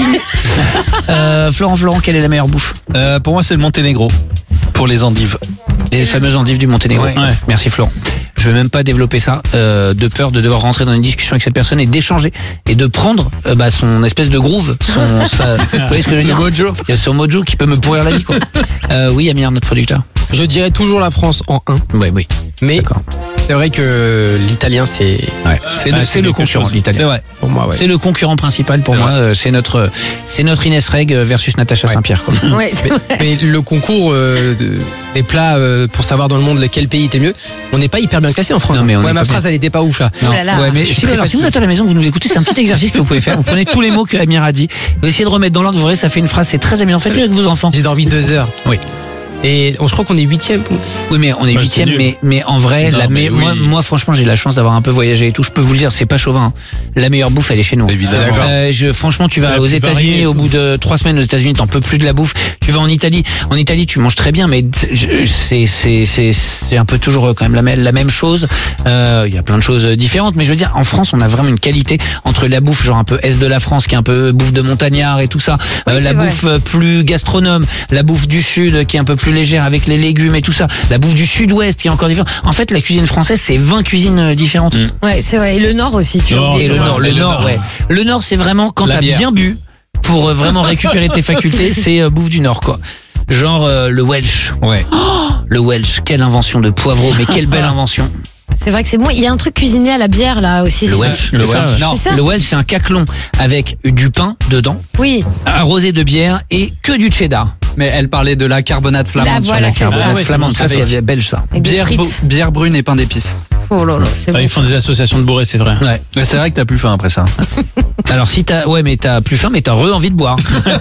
euh, Florent, Florent, quelle est la meilleure bouffe? Euh, pour moi, c'est le Monténégro. Pour les endives. Les fameuses endives du Monténégro. Ouais. Ouais. Merci Florent. Je vais même pas développer ça, euh, de peur de devoir rentrer dans une discussion avec cette personne et d'échanger et de prendre euh, bah, son espèce de groove, son, sa- vous voyez ce que je veux dire? Mojo. Il y a son mojo qui peut me pourrir la vie, quoi. Euh, oui, Amir, notre producteur. Je dirais toujours la France en un. Oui, oui. Mais c'est vrai que l'italien, c'est. Ouais, c'est le, c'est le concurrent, l'italien. C'est vrai. Pour moi, ouais. C'est le concurrent principal pour C'est moi. vrai. euh, C'est notre, c'est notre Inès Reg versus Natacha Saint-Pierre. quoi. Ouais, c'est Mais, vrai. mais le concours euh, de- des plats euh, pour savoir dans le monde lequel pays était mieux, on n'est pas hyper bien classé en France. Non, mais on ouais, est ma pas phrase, bien. elle était pas ouf là. Non. Oh là là. Ouais, mais Je suis si, très alors, si vous fatigué. êtes à la maison, vous nous écoutez, c'est un petit exercice que vous pouvez faire. Vous prenez tous les mots que Amir a dit, vous essayez de remettre dans l'ordre, vous verrez, ça fait une phrase, c'est très amusant. Faites-le avec vos enfants. J'ai dormi deux heures. Oui. Et on, je crois qu'on est huitième. Oui, mais on est Bah, huitième, c'est nul. mais, mais en vrai, Non, la mais me- moi, oui. moi, franchement, j'ai la chance d'avoir un peu voyagé et tout. Je peux vous le dire, c'est pas chauvin. hein. La meilleure bouffe, elle est chez nous. Évidemment. D'accord. Euh, je, franchement, tu vas La aux plus États-Unis, variée et au tout. bout de trois semaines aux États-Unis, t'en peux plus de la bouffe. Tu vas en Italie, en Italie, tu manges très bien, mais je- c'est c'est c'est c'est un peu toujours quand même la même la même chose. Euh, Il y a plein de choses différentes, mais je veux dire, en France, on a vraiment une qualité entre la bouffe, genre un peu est de la France, qui est un peu bouffe de montagnard et tout ça, Oui, euh, c'est la vrai. bouffe euh, plus gastronome, la bouffe du sud, qui est un peu plus plus légère avec les légumes et tout ça. La bouffe du sud-ouest qui est encore différente. En fait, la cuisine française, c'est vingt cuisines différentes. Mm. Ouais, c'est vrai. Et le nord aussi, tu vois. Le, le nord, le nord, ouais. Le nord, c'est vraiment quand t'as bien bu pour vraiment récupérer tes facultés, c'est euh, bouffe du nord, quoi. Genre euh, le Welsh. Ouais. Oh, le Welsh, quelle invention de poivreau, mais quelle belle invention. C'est vrai que c'est bon. Il y a un truc cuisiné à la bière là aussi. Le Welsh, le Welsh. Non, le Welsh, c'est un caclon avec du pain dedans. Oui. Arrosé de bière et que du cheddar. Mais elle parlait de la carbonate flamande. Là, voilà, sur la c'est carbonate ça. flamande. Ça, c'est belge, ça. Bière, bière brune et pain d'épices. Oh là là, c'est ah, bon. Ils font des associations de bourrés, c'est vrai. Ouais. Mais c'est vrai que t'as plus faim après ça. Alors si t'as, ouais, mais t'as plus faim, mais t'as re envie de boire.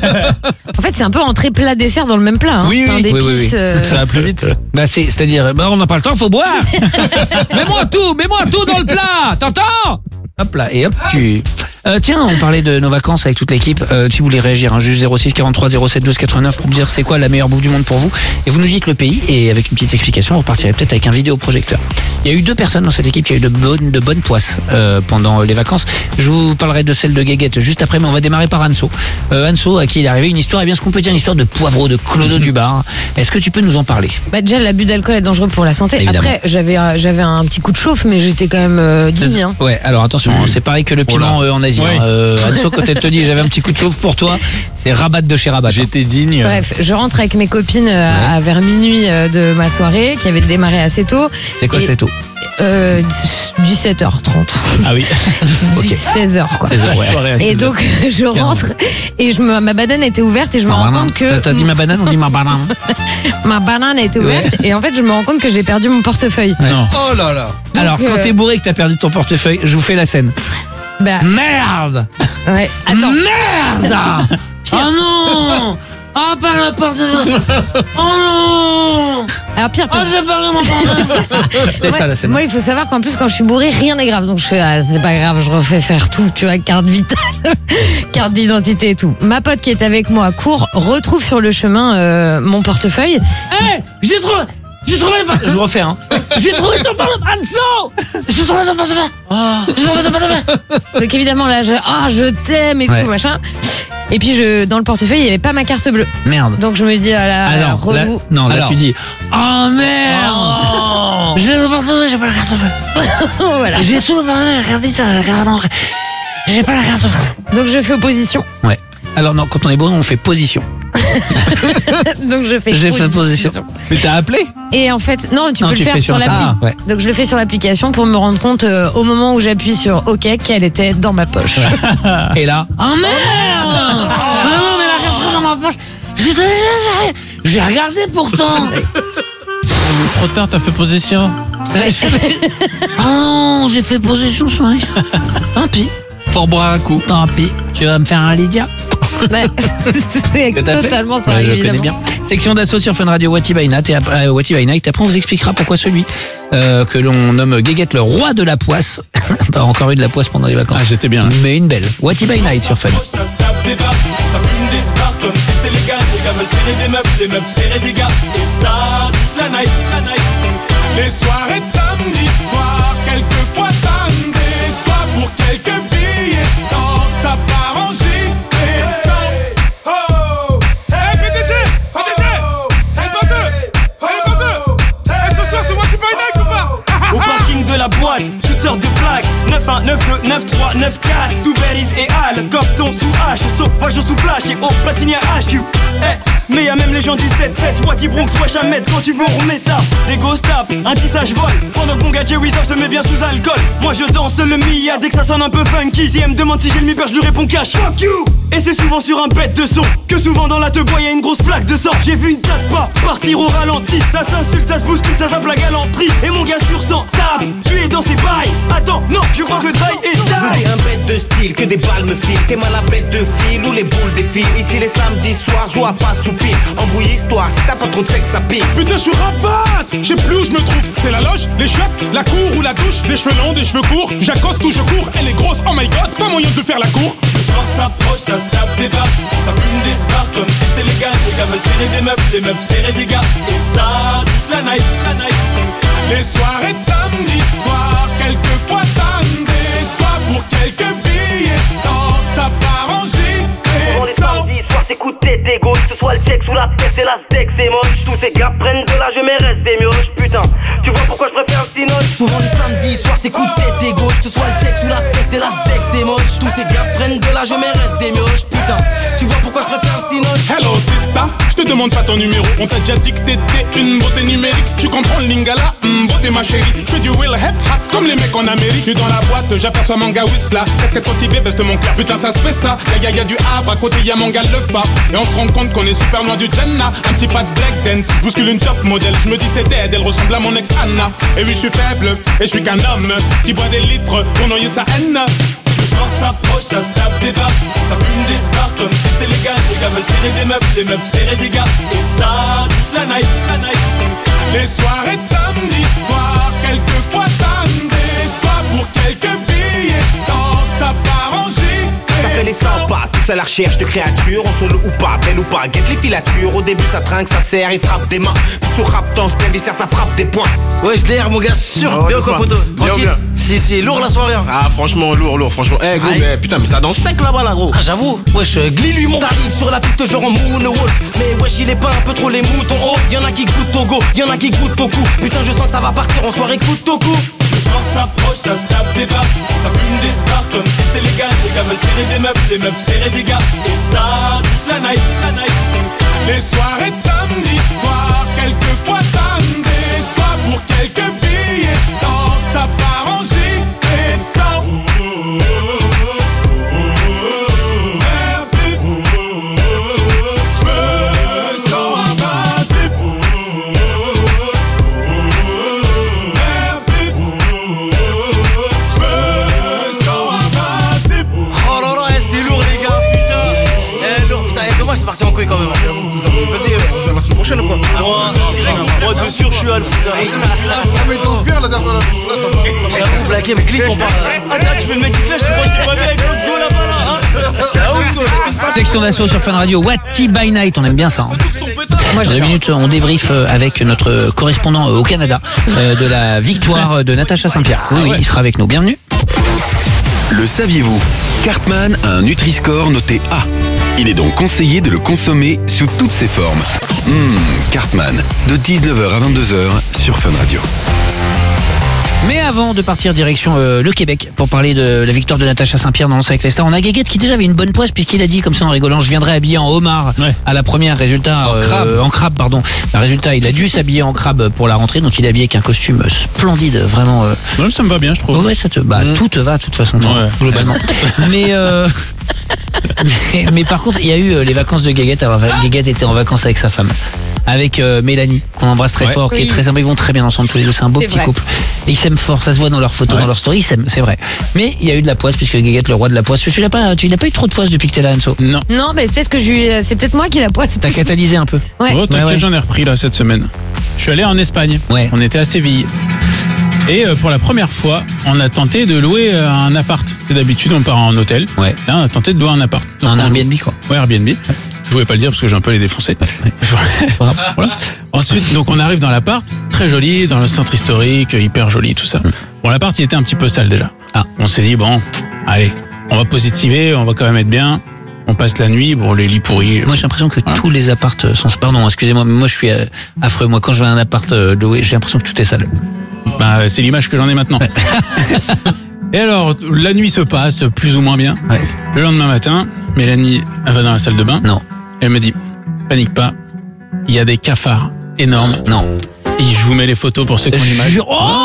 En fait, c'est un peu entrée plat dessert dans le même plat. Hein. Oui, oui, pain d'épices, oui, oui, oui. euh... Ça va plus vite. Bah c'est, c'est-à-dire, bah on n'a pas le temps, faut boire. Mets-moi tout, mets-moi tout dans le plat, t'entends? Hop là, et hop, tu... Euh, tiens, on parlait de nos vacances avec toute l'équipe. Euh, si vous voulez réagir, hein, juste zéro six quarante-trois zéro sept douze quatre-vingt-neuf pour me dire c'est quoi la meilleure bouffe du monde pour vous. Et vous nous dites le pays, et avec une petite explication, on repartirait peut-être avec un vidéoprojecteur. Il y a eu deux personnes dans cette équipe qui a eu de bonnes, de bonnes poisses euh, pendant les vacances. Je vous parlerai de celle de Guéguette juste après, mais on va démarrer par Anso. Euh, Anso, à qui il est arrivé une histoire, eh bien ce qu'on peut dire une histoire de poivreau, de Clodo du bar. Est-ce que tu peux nous en parler? Bah déjà, l'abus d'alcool est dangereux pour la santé. Évidemment. Après, j'avais euh, j'avais un petit coup de chauffe, mais j'étais quand même euh, digne. Hein. Ouais, alors attention, hein, c'est pareil que le piment euh, en Asie. Oui. Hein. Euh, Anso, quand elle te dit j'avais un petit coup de chauffe pour toi, c'est Rabat de chez Rabat. J'étais digne. Bref, je rentre avec mes copines euh, ouais. à vers minuit euh, de ma soirée, qui avait démarré assez tôt. C'est quoi, et, c'est tôt euh, dix-sept heures trente. Ah oui. Okay. seize heures quoi. seize heures, ouais. Et donc je rentre et je me, ma banane était ouverte et je me ma rends banane. compte que T'as, t'as dit ma banane, on dit ma banane. Ma banane a été ouverte ouais. Et en fait je me rends compte que j'ai perdu mon portefeuille. Ouais. Non. Oh là là. Donc, alors quand euh... t'es bourré et que t'as perdu ton portefeuille, je vous fais la scène. Bah. Merde. Ouais. Attends. Merde. Oh non. Oh, pas le portefeuille. Oh non. Alors pire parce... Oh, j'ai perdu mon portefeuille. C'est ouais, ça la scène. Moi il faut savoir qu'en plus quand je suis bourré rien n'est grave. Donc je fais ah, c'est pas grave, je refais faire tout, tu vois, carte vitale, carte d'identité et tout. Ma pote qui est avec moi court, retrouve sur le chemin euh, mon portefeuille. Hé hey, j'ai trouvé. J'ai trouvé le portefeuille. Je refais hein. J'ai trouvé ton portefeuille. Anso. J'ai trouvé ton portefeuille. Oh. J'ai trouvé ton portefeuille. Donc évidemment là je ah je t'aime et ouais. tout machin. Et puis je dans le portefeuille il n'y avait pas ma carte bleue. Merde. Donc je me dis ah là, alors, relou. Là, non là alors. tu dis oh merde. Oh. J'ai le portefeuille, j'ai pas la carte bleue. Voilà. J'ai tout le portefeuille, la carte vitale, la carte d'entrée. J'ai pas la carte bleue. Donc je fais opposition. Ouais. Alors non, quand on est bourré, on fait position. Donc je fais J'ai fait position. Mais t'as appelé? Et en fait, non, tu non, peux tu le faire sur, sur l'appli. Ah, ouais. Donc je le fais sur l'application pour me rendre compte euh, au moment où j'appuie sur OK qu'elle était dans ma poche. Et là, oh merde. Non, non, mais la carte dans ma poche. J'ai, j'ai, j'ai regardé pourtant. Trop tard, t'as fait position. Oh non, j'ai fait position sur un. Tant pis. Fort boire un coup. Tant pis. Tu vas me faire un Lydia? Ouais, c'est totalement ça. Ouais, je évidemment. connais bien. Section d'assaut sur Fun Radio, Wati by Night. Et après, euh, Wati by Night. Après, on vous expliquera pourquoi celui euh, que l'on nomme Guéguette le roi de la poisse. Pas encore eu de la poisse pendant les vacances. Ah, j'étais bien. Là. Mais une belle. Wati by Night sur Fun. Ça se tape des barres, ça fume des stars comme si c'était légal. Les gars veulent serrer des meufs, les meufs serrer des gars. Et ça, toute la night, la night. Les soirées de samedi soir, quelquefois ça me déçoit. Pour quelques billets de sang, ça part en gîte. La boîte, toutes sortes de plaques neuf un, neuf deux, neuf trois, neuf quatre Tout Berries et Al, Copton sous H Sauvage sous flash et au Platinia H Q eh, mais y'a même les gens du sept sept Wati Bronx, wesh à mettre quand tu veux on remet ça Des ghost tapes, un tissage vol Pendant que mon gars Jerry se met bien sous alcool Moi je danse le Mia dès que ça sonne un peu funky Si elle me demande si j'ai le mi-peur je lui réponds cash Fuck you. Et c'est souvent sur un bête de son Que souvent dans la te bois y'a une grosse flaque de sang J'ai vu une date pas partir au ralenti Ça s'insulte, ça se bouscule, ça s'appelle la galanterie Et mon gars sur cent table lui est dans ses bails. Attends, non, je crois que Dry est die. T'es un bête de style, que des balles me filent. T'es mal à bête de fil ou les boules défilent. Ici les samedis soirs, joue à face ou pile. Embrouille histoire, si t'as pas trop de sexe, ça pique. Putain, je suis rabat. Je sais plus où je me trouve. C'est la loge, les chiottes, la cour ou la douche. Des cheveux longs, des cheveux courts. J'accoste ou je cours. Elle est grosse, oh my god, pas moyen de faire la cour. Le soir s'approche, ça se tape des barres. Ça fume des stars comme si c'était légal. Les gars veulent serrer des meufs, les meufs serrer des gars. Et ça, toute la night, la night. Les soirées de samedi soir, quelquefois ça me déçoit. Pour quelques billets de sang, ça part en gîte et sang. Les samedis soirs t'écoutes tes dégoûts. Que ce soit le sexe ou la tête, c'est la steak, c'est moche. Tous Tous ces gars prennent de l'âge mais restent des mioches. Putain, tu vois pourquoi je préfère le cinoche. Souvent le samedi soir c'est coup de tête et gauche. Que ce soit le check sous la tête c'est la steak c'est moche. Tous ces gars prennent de l'âge mais restent des mioches. Putain, tu vois pourquoi je préfère le cinoche. Hello sister, je te demande pas ton numéro. On t'a déjà dit que t'étais une beauté numérique. Tu comprends le lingala, mm, beauté ma chérie. Je fais du will hip hop comme les mecs en Amérique. Je suis dans la boîte, j'aperçois mon gars Whistla. Casquette motivée, veste mon clair. Putain ça se fait ça, y'a y'a y'a du Havre. À côté y'a mon gars le pas. Et on se rend compte qu'on est super loin du Jannah. Un petit pas de black dance, je bouscule une top modèle. Je me dis c'est dead, elle ressemble à mon ex Anna. Et oui je suis faible, et je suis qu'un homme qui boit des litres pour noyer sa haine. Le soir s'approche, ça se tape des barres. Ça fume des spars comme si c'était légal. Les gars veulent serrer des meufs, les meufs serrer des gars. Et ça, toute la night, la night. Les soirées de samedi soir, quelquefois ça me déçoit. Pour quelques billets sans ça part en gilet. Ça fait les cent pas, tous à la recherche de créatures. On solo ou pas, belle ou pas, guette les filatures. Au début ça trinque, ça serre, il frappe des mains. Puis sous rap, dans ce plein viscère, ça frappe des points. Ouais, je mon gars, sûr, oh, bien quoi, poteau. Tranquille. Si, si, lourd la soirée. Hein. Ah, franchement, lourd, lourd, franchement. Eh, hey, gros, mais putain, mais ça danse sec là-bas, là, gros. Ah, j'avoue. Wesh, Glee lui monte. T'arrives sur la piste, genre en moonwalk. Mais wesh, il est pas un peu trop les moutons. Oh, y'en a qui goûtent au go, y'en a qui goûtent au cou. Putain, je sens que ça va partir en soirée, coûte au cou. Le soir s'approche, ça se tape des barres. Ça fume des spars comme si c'était légal. Les gars veulent serrer des meufs, les meufs serrer des gars. Et ça, toute la night, la night. Les soirées de samedi soir, quelquefois ça me déçoit. Pour quelques billets sans ça part en gilet sans. Merci. Je me sens invincible. Merci. Je me sens invincible. Oh là là, c'était lourd les gars, putain. Eh lourd, putain, et comment c'est parti en couille quand même. Vas-y, on fait la semaine prochaine ou quoi? Moi, moi de sûr, je suis à l'eau. Mais t'oses bien la dernière là, parce que là t'as. J'avoue, blagué, mais clique on parle. Ah, tu fais le mec qui clash, tu crois que je t'ai pas vu avec l'autre go là-bas là? Section d'assaut sur Fun Radio, What Tea by Night, on aime bien ça. Hein. Moi, dans deux minutes, on débrief avec notre correspondant au Canada euh, de la victoire de Natacha Saint-Pierre. Oui, oui, il sera avec nous. Bienvenue. Le saviez-vous? Cartman a un Nutri-Score noté A. Il est donc conseillé de le consommer sous toutes ses formes. Mmh, Cartman, de dix-neuf heures à vingt-deux heures sur Fun Radio. Mais avant de partir direction euh, le Québec pour parler de la victoire de Natacha Saint-Pierre dans Danse avec les stars, on a Guéguette qui déjà avait une bonne poisse puisqu'il a dit comme ça en rigolant, je viendrai habillé en homard ouais. à la première. Résultat, en, euh, crabe. en crabe, pardon. Le résultat, il a dû s'habiller en crabe pour la rentrée, donc il est habillé avec un costume splendide, vraiment. Euh... Ouais, ça me va bien, je trouve. Ouais, ça te, bah, mmh. tout te va de toute façon, toi, ouais. globalement. mais, euh... mais, mais par contre, il y a eu euh, les vacances de Guéguette. Alors, Guéguette était en vacances avec sa femme. Avec euh, Mélanie, qu'on embrasse très ouais. fort, oui. qui est très sympa. Ils vont très bien ensemble tous les deux. C'est un beau c'est petit vrai. couple. Et ils s'aiment fort. Ça se voit dans leurs photos, ouais. dans leurs stories. Ils s'aiment, c'est vrai. Mais il y a eu de la poisse puisque Guéguette, le roi de la poisse. Tu n'as pas, tu n'as pas eu trop de poisse depuis que t'es là, Enzo. Non. Non, mais peut-être que je lui, c'est peut-être moi qui la poisse. T'as catalysé un peu. Ouais. Oh, t'inquiète, ouais, ouais. j'en ai repris là cette semaine. Je suis allé en Espagne. Ouais. On était à Séville. Et euh, pour la première fois, on a tenté de louer euh, un appart. C'est d'habitude, on part en hôtel. Ouais. Là, on a tenté de louer un appart. Donc, un Airbnb, quoi. Ouais, Airbnb. Je voulais pas le dire parce que j'ai un peu les défoncé. Voilà. Ensuite, donc on arrive dans l'appart, très joli, dans le centre historique, hyper joli, tout ça. Bon, l'appart, il était un petit peu sale déjà. Ah. On s'est dit, bon, allez, on va positiver, on va quand même être bien. On passe la nuit, bon, les lits pourris. Moi, j'ai l'impression que voilà. tous les apparts sont... Pardon, excusez-moi, mais moi, je suis euh, affreux. Moi, quand je vais à un appart loué, j'ai l'impression que tout est sale. Bah, c'est l'image que j'en ai maintenant. Ouais. Et alors, la nuit se passe plus ou moins bien. Ouais. Le lendemain matin, Mélanie, elle va dans la salle de bain. Non. Elle me dit, panique pas, il y a des cafards énormes. Non. Et je vous mets les photos pour ceux qui ont l'image.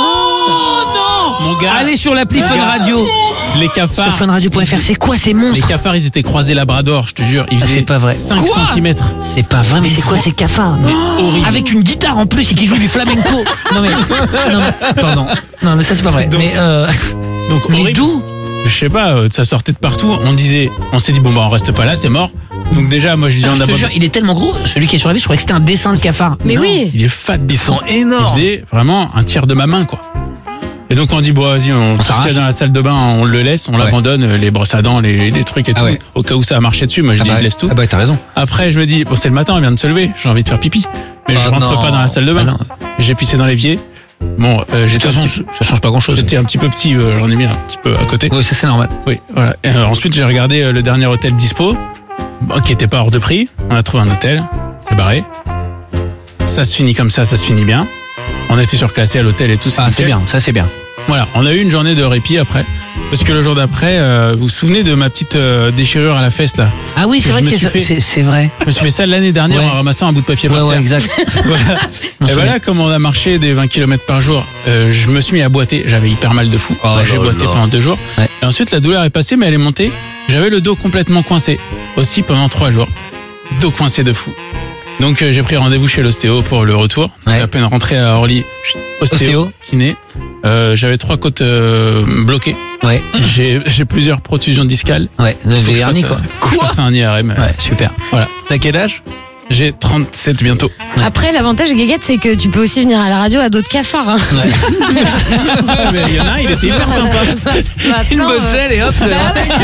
Oh non, mon gars. Allez sur l'appli Fun Radio. Les cafards. Sur funradio point f r, c'est quoi ces monstres? Les cafards, ils étaient croisés labrador, je te jure. Ils faisaient ah, c'est pas vrai. cinq centimètres. C'est pas vrai, mais, mais c'est quoi ces cafards? Mais horrible. Avec une guitare en plus et qui joue du flamenco. Non mais, non mais, pardon. Non mais ça c'est pas vrai. Donc, mais euh, donc mais d'où? Je sais pas, ça sortait de partout. On disait, on s'est dit bon bah on reste pas là, c'est mort. Donc déjà, moi je dis on a. Il est tellement gros, celui qui est sur la vie, je croyais que c'était un dessin de cafard. Mais non, oui. Il est fat, ils sont énormes. Il faisait vraiment un tiers de ma main quoi. Et donc on dit bon vas-y, on, on s'arrache dans la salle de bain, on le laisse, on ouais. l'abandonne, les brosses à dents, les, les trucs et ah tout, ouais. au cas où ça a marché dessus. Moi je ah dis bah, je laisse tout. Ah bah t'as raison. Après je me dis bon c'est le matin, on vient de se lever, j'ai envie de faire pipi, mais oh je rentre non. pas dans la salle de bain. Ah j'ai pissé dans l'évier. Bon, euh, j'étais un petit, ça change pas grand chose. J'étais un petit peu petit, euh, j'en ai mis un petit peu à côté. Oui, ça c'est normal. Oui, voilà. Et, euh, ensuite j'ai regardé euh, le dernier hôtel dispo, bon, qui était pas hors de prix. On a trouvé un hôtel, c'est barré. ça se finit comme ça, ça se finit bien. On était surclassé à l'hôtel et tout. Ah, c'est bien, ça c'est bien. Voilà, on a eu une journée de répit après. Parce que le jour d'après, euh, vous vous souvenez de ma petite euh, déchirure à la fesse là? Ah oui, c'est Que vrai je que me suis c'est, fait- c'est, c'est vrai. Je me suis fait ça l'année dernière Ouais. en ramassant un bout de papier Ouais, par ouais, terre. exact. Voilà. On Et se voilà, comme on a marché des vingt kilomètres par jour, euh, je me suis mis à boiter. J'avais hyper mal de fou. Oh J'ai là boité là. pendant deux jours. Et ensuite, la douleur est passée, mais elle est montée. J'avais le dos complètement coincé. Aussi pendant trois jours. Dos coincé de fou. Donc euh, j'ai pris rendez-vous chez l'ostéo pour le retour. Donc, à peine rentré à Orly, ostéo, Ostéo. kiné. Euh, j'avais trois côtes euh, bloquées. Ouais. J'ai, j'ai plusieurs protusions discales. Ouais, Faut que des je hernies fasse, quoi. euh, faut que je fasse un I R M. Ouais, super. Voilà. T'as quel âge? J'ai trente-sept bientôt. Après, l'avantage, Guéguette, c'est que tu peux aussi venir à la radio à d'autres cafards. Hein. Ouais. Mais il y en a un, il était hyper sympa. Une bosselle et hop, c'est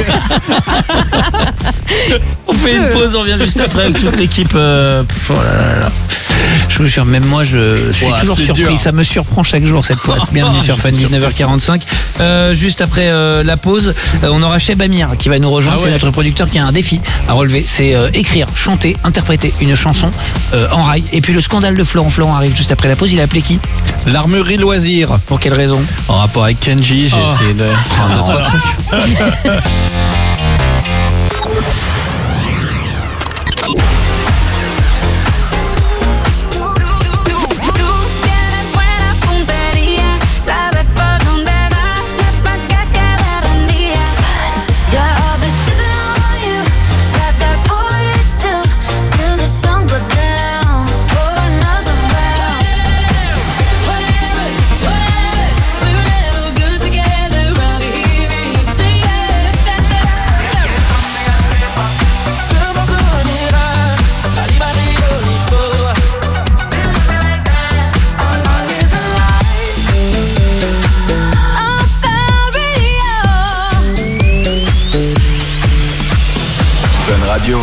On fait une pause, on revient juste après avec toute l'équipe. euh, pff, oh là là là. Je vous jure, même moi, je suis Ouah, toujours c'est surpris. dur. Ça me surprend chaque jour cette place. Bienvenue sur Fun, dix-neuf heures quarante-cinq. Euh, juste après euh, la pause, euh, on aura Cheb Amir qui va nous rejoindre. Ah ouais. C'est notre producteur qui a un défi à relever. C'est euh, écrire, chanter, interpréter une chanson euh, en rail. Et puis le scandale de Florent. Florent arrive juste après la pause. Il a appelé qui? L'armurerie loisirs. Pour quelle raison? En rapport avec Kenji, j'ai Oh. essayé de prendre deux, trois trucs. Sabes por dónde vas, no es pa' que quede rendida. Yeah, I've been sipping on you, got that forty-two, till the sun go down, pour another round. Whatever, whatever, we were never good together. I'll be hearing you say Fun Radio.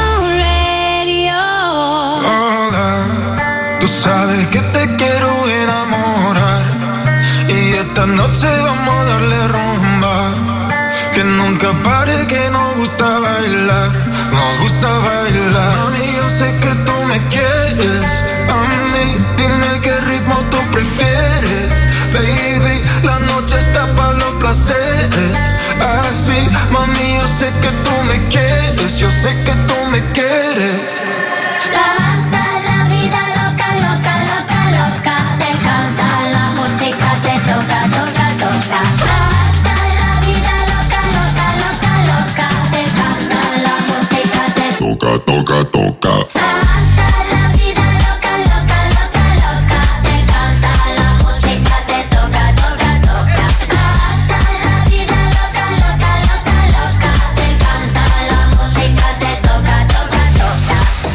Hola, tú sabes que te quiero enamorar y esta noche vamos a darle rumba, que nunca pare, que nos gusta bailar, nos gusta bailar. Mami, yo sé que tú me quieres, a mí dime qué ritmo tú prefieres, baby, la noche está para los placeres, así, mami, yo sé que tú me quieres, yo sé que tú me quieres. hasta la vida loca, loca, loca, loca. Te canta la música, te toca, toca, toca. Hasta la vida loca, loca, loca, loca. Te canta la música, te Toca, toca, toca. hasta la vida loca, loca, loca, loca. Te canta la música, te toca, toca, toca. Hasta la vida loca, loca, loca, loca. Te canta la música, te toca, toca, toca.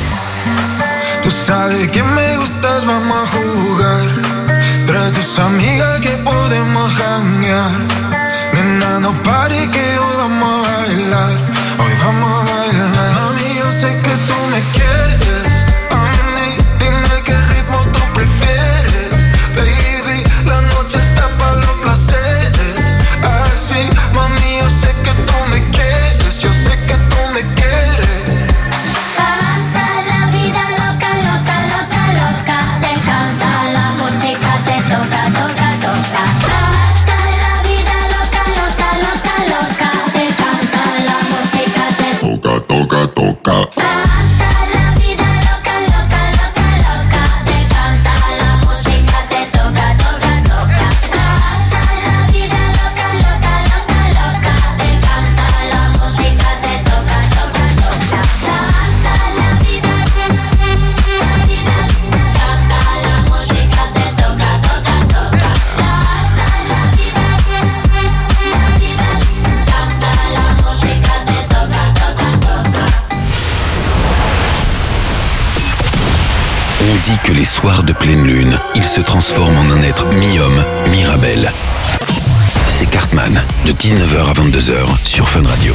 Tú sabes que me gustas, vamos a jugar. Trae tus amigas que podemos janguear. Nena, no pare que hoy vamos a bailar. Hoy vamos a bailar. Mami, yo sé que tú me quieres. A mí, dime qué ritmo tú prefieres. Baby, la noche está para los placeres. Así, mami, yo sé que tú me quieres. Yo sé que tú me quieres. Hasta la vida loca, loca, loca, loca. Te canta la música, te toca, toca, toca. Hasta la vida loca, loca, loca, loca. Te canta la música, te Toca, toca, toca. hasta la vida loca, loca, loca, loca. Te canta la música, te toca, toca, toca. Hasta la vida loca, loca, loca, loca. Te canta la música, te toca, toca, toca. Hasta la vida, la vida, canta la música, te toca, toca, toca. Hasta la vida, la vida, canta la música, te toca, toca, toca. On dit que les soirs de pleine lune, il se transforme en un être mi-homme, mi-rebelle. C'est Cartman, de dix-neuf heures à vingt-deux heures sur Fun Radio.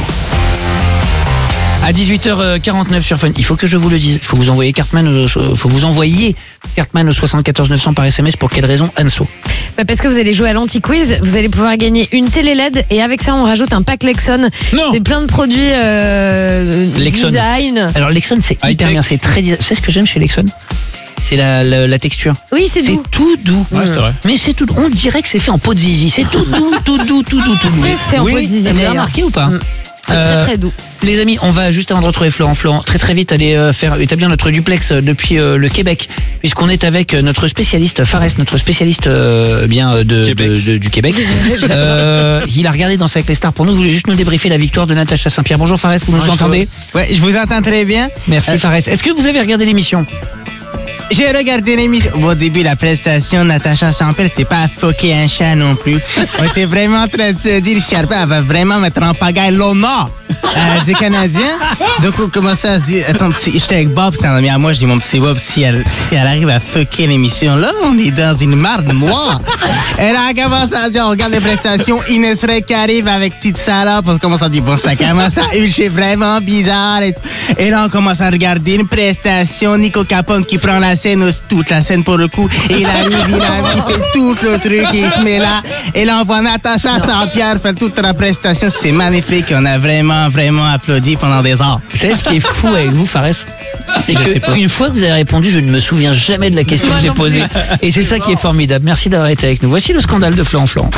À dix-huit heures quarante-neuf sur Fun, il faut que je vous le dise, il faut vous envoyer Cartman, au, faut vous envoyer Cartman au soixante-quatorze neuf cents par S M S. Pour quelle raison, Anso? Bah, parce que vous allez jouer à l'anti-quiz, vous allez pouvoir gagner une télé L E D et avec ça on rajoute un pack Lexon. C'est plein de produits euh, Lexon. design. Alors Lexon, c'est hyper bien, c'est très design. Tu sais ce que j'aime chez Lexon? c'est la, la, la texture. Oui, c'est doux. C'est tout doux. Ouais, c'est vrai. Mais c'est tout doux. On dirait que c'est fait en peau de zizi. C'est tout doux, tout doux, tout doux, tout doux. C'est fait en oui, peau de zizi, vous avez d'ailleurs. remarqué ou pas? Mm. C'est Euh, très très doux. Les amis, on va juste avant de retrouver Florent, Florent, très très vite aller euh, faire établir notre duplex euh, depuis euh, le Québec, puisqu'on est avec euh, notre spécialiste Fares, notre spécialiste euh, bien euh, de, de- de- du Québec. Euh, il a regardé Danser avec les stars pour nous. Vous voulez juste nous débriefer la victoire de Natacha Saint-Pierre. Bonjour Fares, vous nous Bonjour. entendez? Ouais, je vous entends très bien. Merci Euh, Fares. Est-ce que vous avez regardé l'émission? J'ai regardé l'émission. Au début, la prestation, Natacha Saint-Pierre n'était pas à foquer un chat non plus. On était vraiment en train de se dire, Sherpa, elle va vraiment mettre en pagaille l'honneur euh, des Canadiens. Donc, on commençait à se dire, attends, petit, j'étais avec Bob, c'est un ami à moi, je dis, mon petit Bob, si elle, si elle arrive à foquer l'émission, là, on est dans une marde noire. Et là, on commence à dire, on regarde les prestations, Ines Rey qui arrive avec petite salope, on commence à dire, bon, ça commence à hurler vraiment bizarre. Et, tout. Et là, on commence à regarder une prestation, Nico Capone qui prend la scène, toute la scène pour le coup, et il arrive, il arrive, il fait tout le truc, et il se met là, et là, on voit Natacha Saint-Pierre faire toute la prestation, c'est magnifique, on a vraiment, vraiment applaudi pendant des heures. Vous savez ce qui est fou avec vous, Fares? C'est Je sais pas. que une fois que vous avez répondu, je ne me souviens jamais de la question Moi que j'ai non plus. posée. Et c'est ça qui est formidable. Merci d'avoir été avec nous. Voici le scandale de Florent Florent.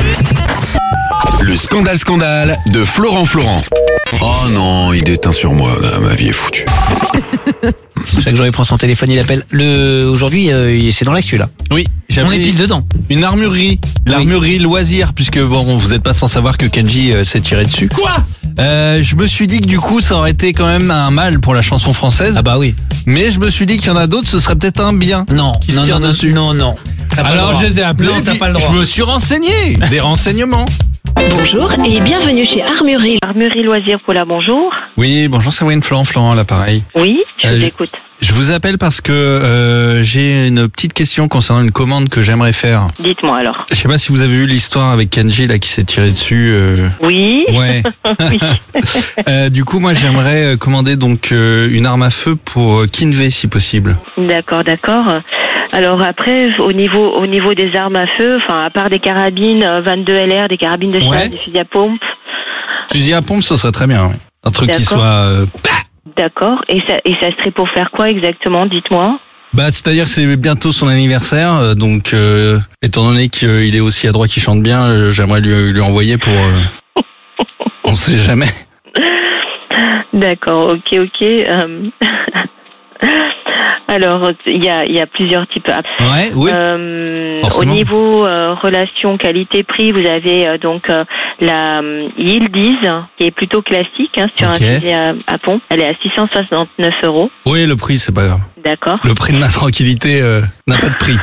Le scandale scandale de Florent Florent. Oh non, il déteint sur moi, là, ma vie est foutue. Chaque jour, il prend son téléphone, il appelle. Le Aujourd'hui, euh, c'est dans l'actu là. Oui, On j'avais est pile dedans. une armurerie, l'armurerie loisir, puisque bon, vous n'êtes pas sans savoir que Kenji euh, s'est tiré dessus. Quoi euh, Je me suis dit que du coup, ça aurait été quand même un mal pour la chanson française. Ah bah oui. Mais je me suis dit qu'il y en a d'autres, ce serait peut-être un bien. Non, qui se non, tire non, dessus. non, non. T'as pas le Alors droit. je les ai appelés. Non, t'as puis pas le droit. Je me suis renseigné, des renseignements. Bonjour et bienvenue chez Armurerie. Armurerie Loisirs pour la bonjour. Oui, bonjour, c'est Wayne Florent Florent à l'appareil. Oui, je Euh, vous je- écoute. Je vous appelle parce que euh, j'ai une petite question concernant une commande que j'aimerais faire. Dites-moi alors. Je sais pas si vous avez vu l'histoire avec Kenji là qui s'est tiré dessus. euh, Oui. Ouais. Oui. Euh, du coup, moi, j'aimerais euh, commander donc euh, une arme à feu pour euh, Kinvey, si possible. D'accord, d'accord. Alors après, au niveau au niveau des armes à feu, enfin à part des carabines euh, vingt-deux L R, des carabines de chasse, Ouais. des fusils à pompe. Fusil à pompe, ce serait très bien. ouais. Un truc qui D'accord. soit. euh, D'accord. Et ça et ça serait pour faire quoi exactement? Dites-moi. Bah, c'est-à-dire que c'est bientôt son anniversaire, euh, donc euh, étant donné qu'il est aussi adroit qu'il chante bien, euh, j'aimerais lui, lui envoyer pour. euh, on sait jamais. D'accord. Ok, ok. euh, Alors, il y a, il y a plusieurs types. Ouais, oui. Euh, au Forcément. niveau euh, relation qualité-prix, vous avez euh, donc euh, la euh, Yildiz, qui est plutôt classique hein, sur Ok. un fusil à, à pompe. Elle est à six cent soixante-neuf euros. Oui, le prix, c'est pas grave. D'accord. Le prix de ma tranquillité euh, n'a pas de prix.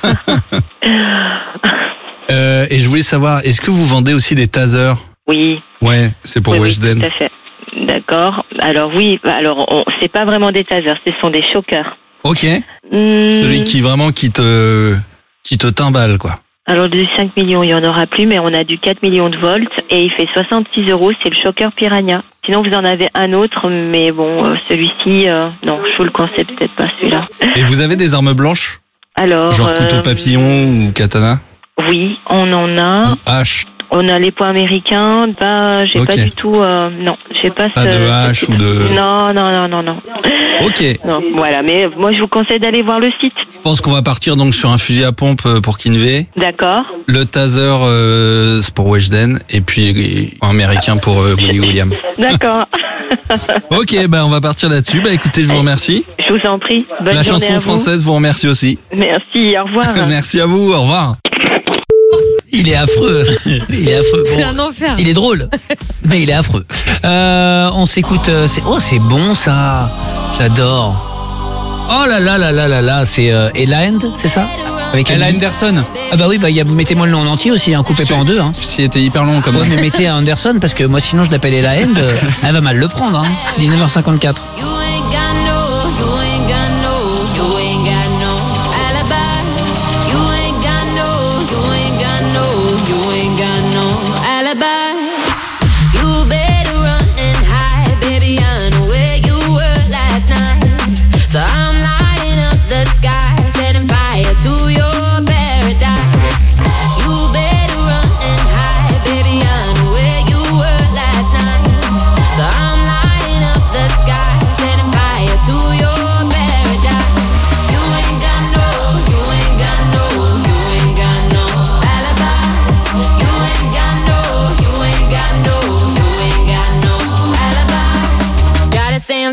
euh, et je voulais savoir, est-ce que vous vendez aussi des tasers? Oui. Ouais, c'est pour oui, oui, Weshden. tout à fait. D'accord. Alors oui, alors on- c'est pas vraiment des tasers, ce sont des choqueurs. Ok. Hmm, Celui qui vraiment qui te qui te timballe quoi. Alors du cinq millions, il y en aura plus, mais on a du quatre millions de volts et il fait soixante-six euros, c'est le choqueur Piranha. Sinon vous en avez un autre, mais bon, euh, celui-ci, euh, non, je vous le conseille peut-être pas celui-là. Et vous avez des armes blanches? Alors, Genre couteau euh, papillon ou katana? oui, on en a. Hache. On a les points américains. Bah, j'ai Ok. pas du tout. Euh, non, j'ai pas. Pas ce- de hache ou de. Non, non, non, non, non. Ok. Non, voilà, mais moi je vous conseille d'aller voir le site. Je pense qu'on va partir donc sur un fusil à pompe euh, pour Kinvey, D'accord. le taser euh, c'est pour Weshden et puis un américain pour euh, Willy William. D'accord. Ok, bah on va partir là-dessus. Bah écoutez, je vous remercie. Je vous en prie. Bonne La journée à chanson vous. française vous remercie aussi. Merci. Au revoir. Merci à vous. Au revoir. Il est affreux. Il est affreux. C'est Bon, un enfer. Il est drôle, mais il est affreux. Euh, on s'écoute. euh, c'est- Oh, c'est bon ça. J'adore. Oh là là là là là là. C'est euh, Ella End, c'est ça? Avec Ella Andy. Anderson. Ah bah oui, bah y a, mettez-moi le nom en entier aussi, hein, coupez pas en deux. Hein. S'il était hyper long comme Ouais, ça. mais mettez Anderson parce que moi sinon je l'appelle Ella End. euh, Elle va mal le prendre. Hein. dix-neuf heures cinquante-quatre. You ain't got no, you ain't got no, you ain't got no alibi. You ain't got no, you ain't got no, you ain't got no alibi. You better run and hide, baby. I know where you were last night. So I'm lighting up the sky, setting fire to your paradise. You better run and hide, baby. I know where you were last night. So I'm lighting up the sky, setting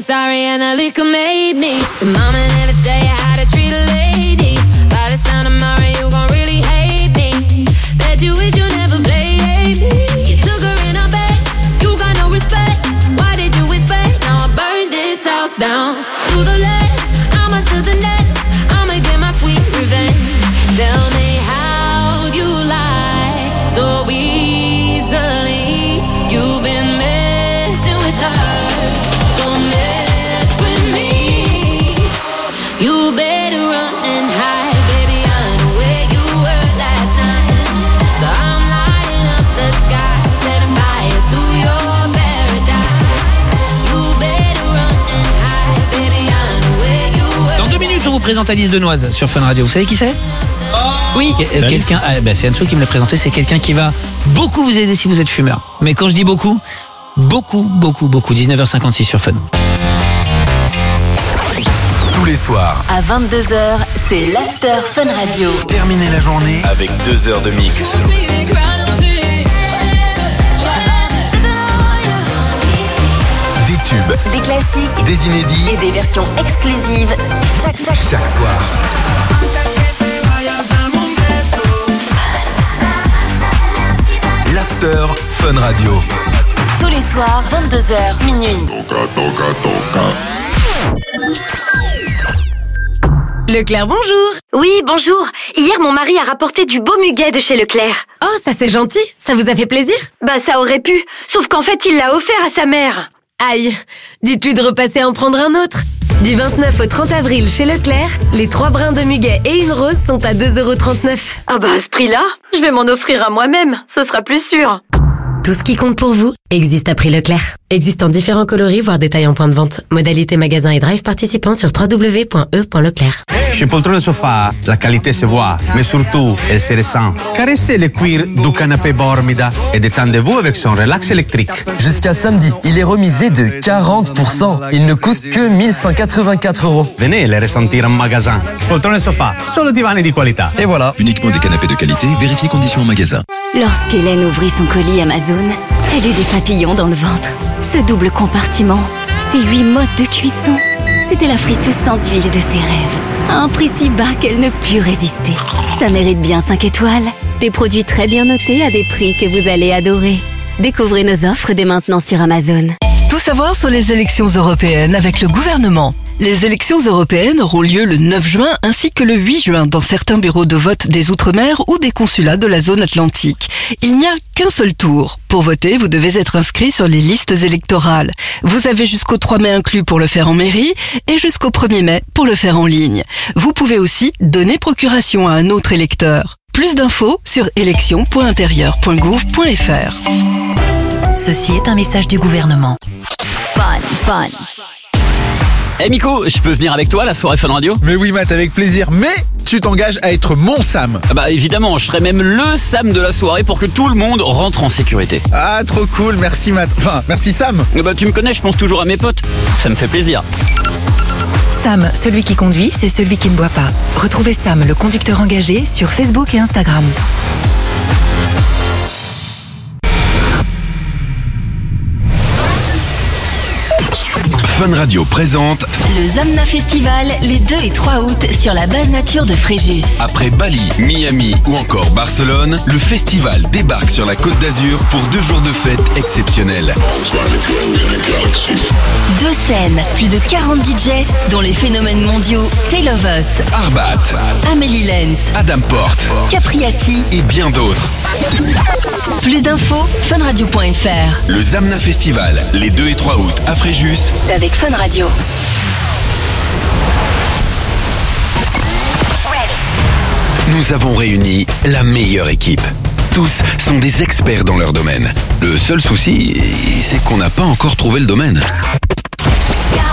sorry and the liquor made me. Your mama never tell you how to treat a lady. By this time tomorrow you gon' really hate me. Bet you wish you never played me. You took her in her bed, you got no respect. Why did you expect? Now I burned this house down. To the left, I'ma to the next. I'ma get my sweet revenge. Tell me how you lie so easily. You've been messing with her, don't mess with me. You better run and hide, baby. I know where you were last night. So I'm lighting up the sky, setting fire to your paradise. You better run and hide, baby. I know where you were. Dans deux minutes, on vous présente Alice Denoise sur Fun Radio. Vous savez qui c'est? Oui. Quelqu'un, ah, bah, c'est Anso qui me l'a présenté. C'est quelqu'un qui va beaucoup vous aider si vous êtes fumeur. Mais quand je dis beaucoup, beaucoup, beaucoup, beaucoup. dix-neuf heures cinquante-six sur Fun. Tous les soirs, À vingt-deux heures, c'est l'After Fun Radio. terminez la journée avec deux heures de mix. Des tubes, Des classiques des inédits et des versions exclusives chaque, chaque, chaque soir. L'After Fun Radio. tous les soirs, vingt-deux heures, minuit. Leclerc, bonjour. Oui, bonjour. Hier, mon mari a rapporté du beau muguet de chez Leclerc. Oh, ça c'est gentil. Ça vous a fait plaisir? Bah, ça aurait pu. Sauf qu'en fait, il l'a offert à sa mère. Aïe, dites-lui de repasser en prendre un autre. Du vingt-neuf au trente avril chez Leclerc, les trois brins de muguet et une rose sont à deux euros trente-neuf. Ah bah, à ce prix-là, je vais m'en offrir à moi-même. Ce sera plus sûr. Tout ce qui compte pour vous existe à prix Leclerc. Existe en différents coloris, voire détails en point de vente. Modalité magasin et drive participant sur w w w point e point leclerc. Chez Poltrone Sofa, la qualité se voit, mais surtout, elle se ressent. Caressez le cuir du canapé Bormida et détendez-vous avec son relax électrique. Jusqu'à samedi, il est remisé de quarante pour cent. Il ne coûte que mille cent quatre-vingt-quatre euros. Venez le ressentir en magasin. Poltrone Sofa, solo divani di qualità. Et voilà. Uniquement des canapés de qualité, vérifiez conditions en magasin. Lorsqu'Hélène ouvrit son colis Amazon, elle eut des papillons dans le ventre. Ce double compartiment, ces huit modes de cuisson, c'était la friteuse sans huile de ses rêves. À un prix si bas qu'elle ne put résister. Ça mérite bien cinq étoiles. Des produits très bien notés à des prix que vous allez adorer. Découvrez nos offres dès maintenant sur Amazon. Tout savoir sur les élections européennes avec le gouvernement. Les élections européennes auront lieu le neuf juin ainsi que le huit juin dans certains bureaux de vote des Outre-mer ou des consulats de la zone atlantique. Il n'y a qu'un seul tour. Pour voter, vous devez être inscrit sur les listes électorales. Vous avez jusqu'au trois mai inclus pour le faire en mairie et jusqu'au premier mai pour le faire en ligne. Vous pouvez aussi donner procuration à un autre électeur. Plus d'infos sur élections point intérieur point gouv point f r. Ceci est un message du gouvernement. Fun, fun. Eh hey Miko, je peux venir avec toi à la soirée Fun Radio? Mais oui Matt, avec plaisir, mais tu t'engages à être mon Sam. Ah bah évidemment, je serai même le Sam de la soirée pour que tout le monde rentre en sécurité. Ah trop cool, merci Matt. Enfin, merci Sam. Bah tu me connais, je pense toujours à mes potes. Ça me fait plaisir. Sam, celui qui conduit, c'est celui qui ne boit pas. Retrouvez Sam, le conducteur engagé, sur Facebook et Instagram. Fun Radio présente Le Zamna Festival les deux et trois août sur la base nature de Fréjus. Après Bali, Miami ou encore Barcelone, le festival débarque sur la Côte d'Azur pour deux jours de fête exceptionnels. Deux scènes, plus de quarante D J, dont les phénomènes mondiaux Tale of Us, Arbat, Amélie Lenz, Adam Porte, Capriati et bien d'autres. Plus d'infos, funradio point f r. Le Zamna Festival, les deux et trois août à Fréjus. Avec Fun Radio. Nous avons réuni la meilleure équipe. Tous sont des experts dans leur domaine. Le seul souci, c'est qu'on n'a pas encore trouvé le domaine.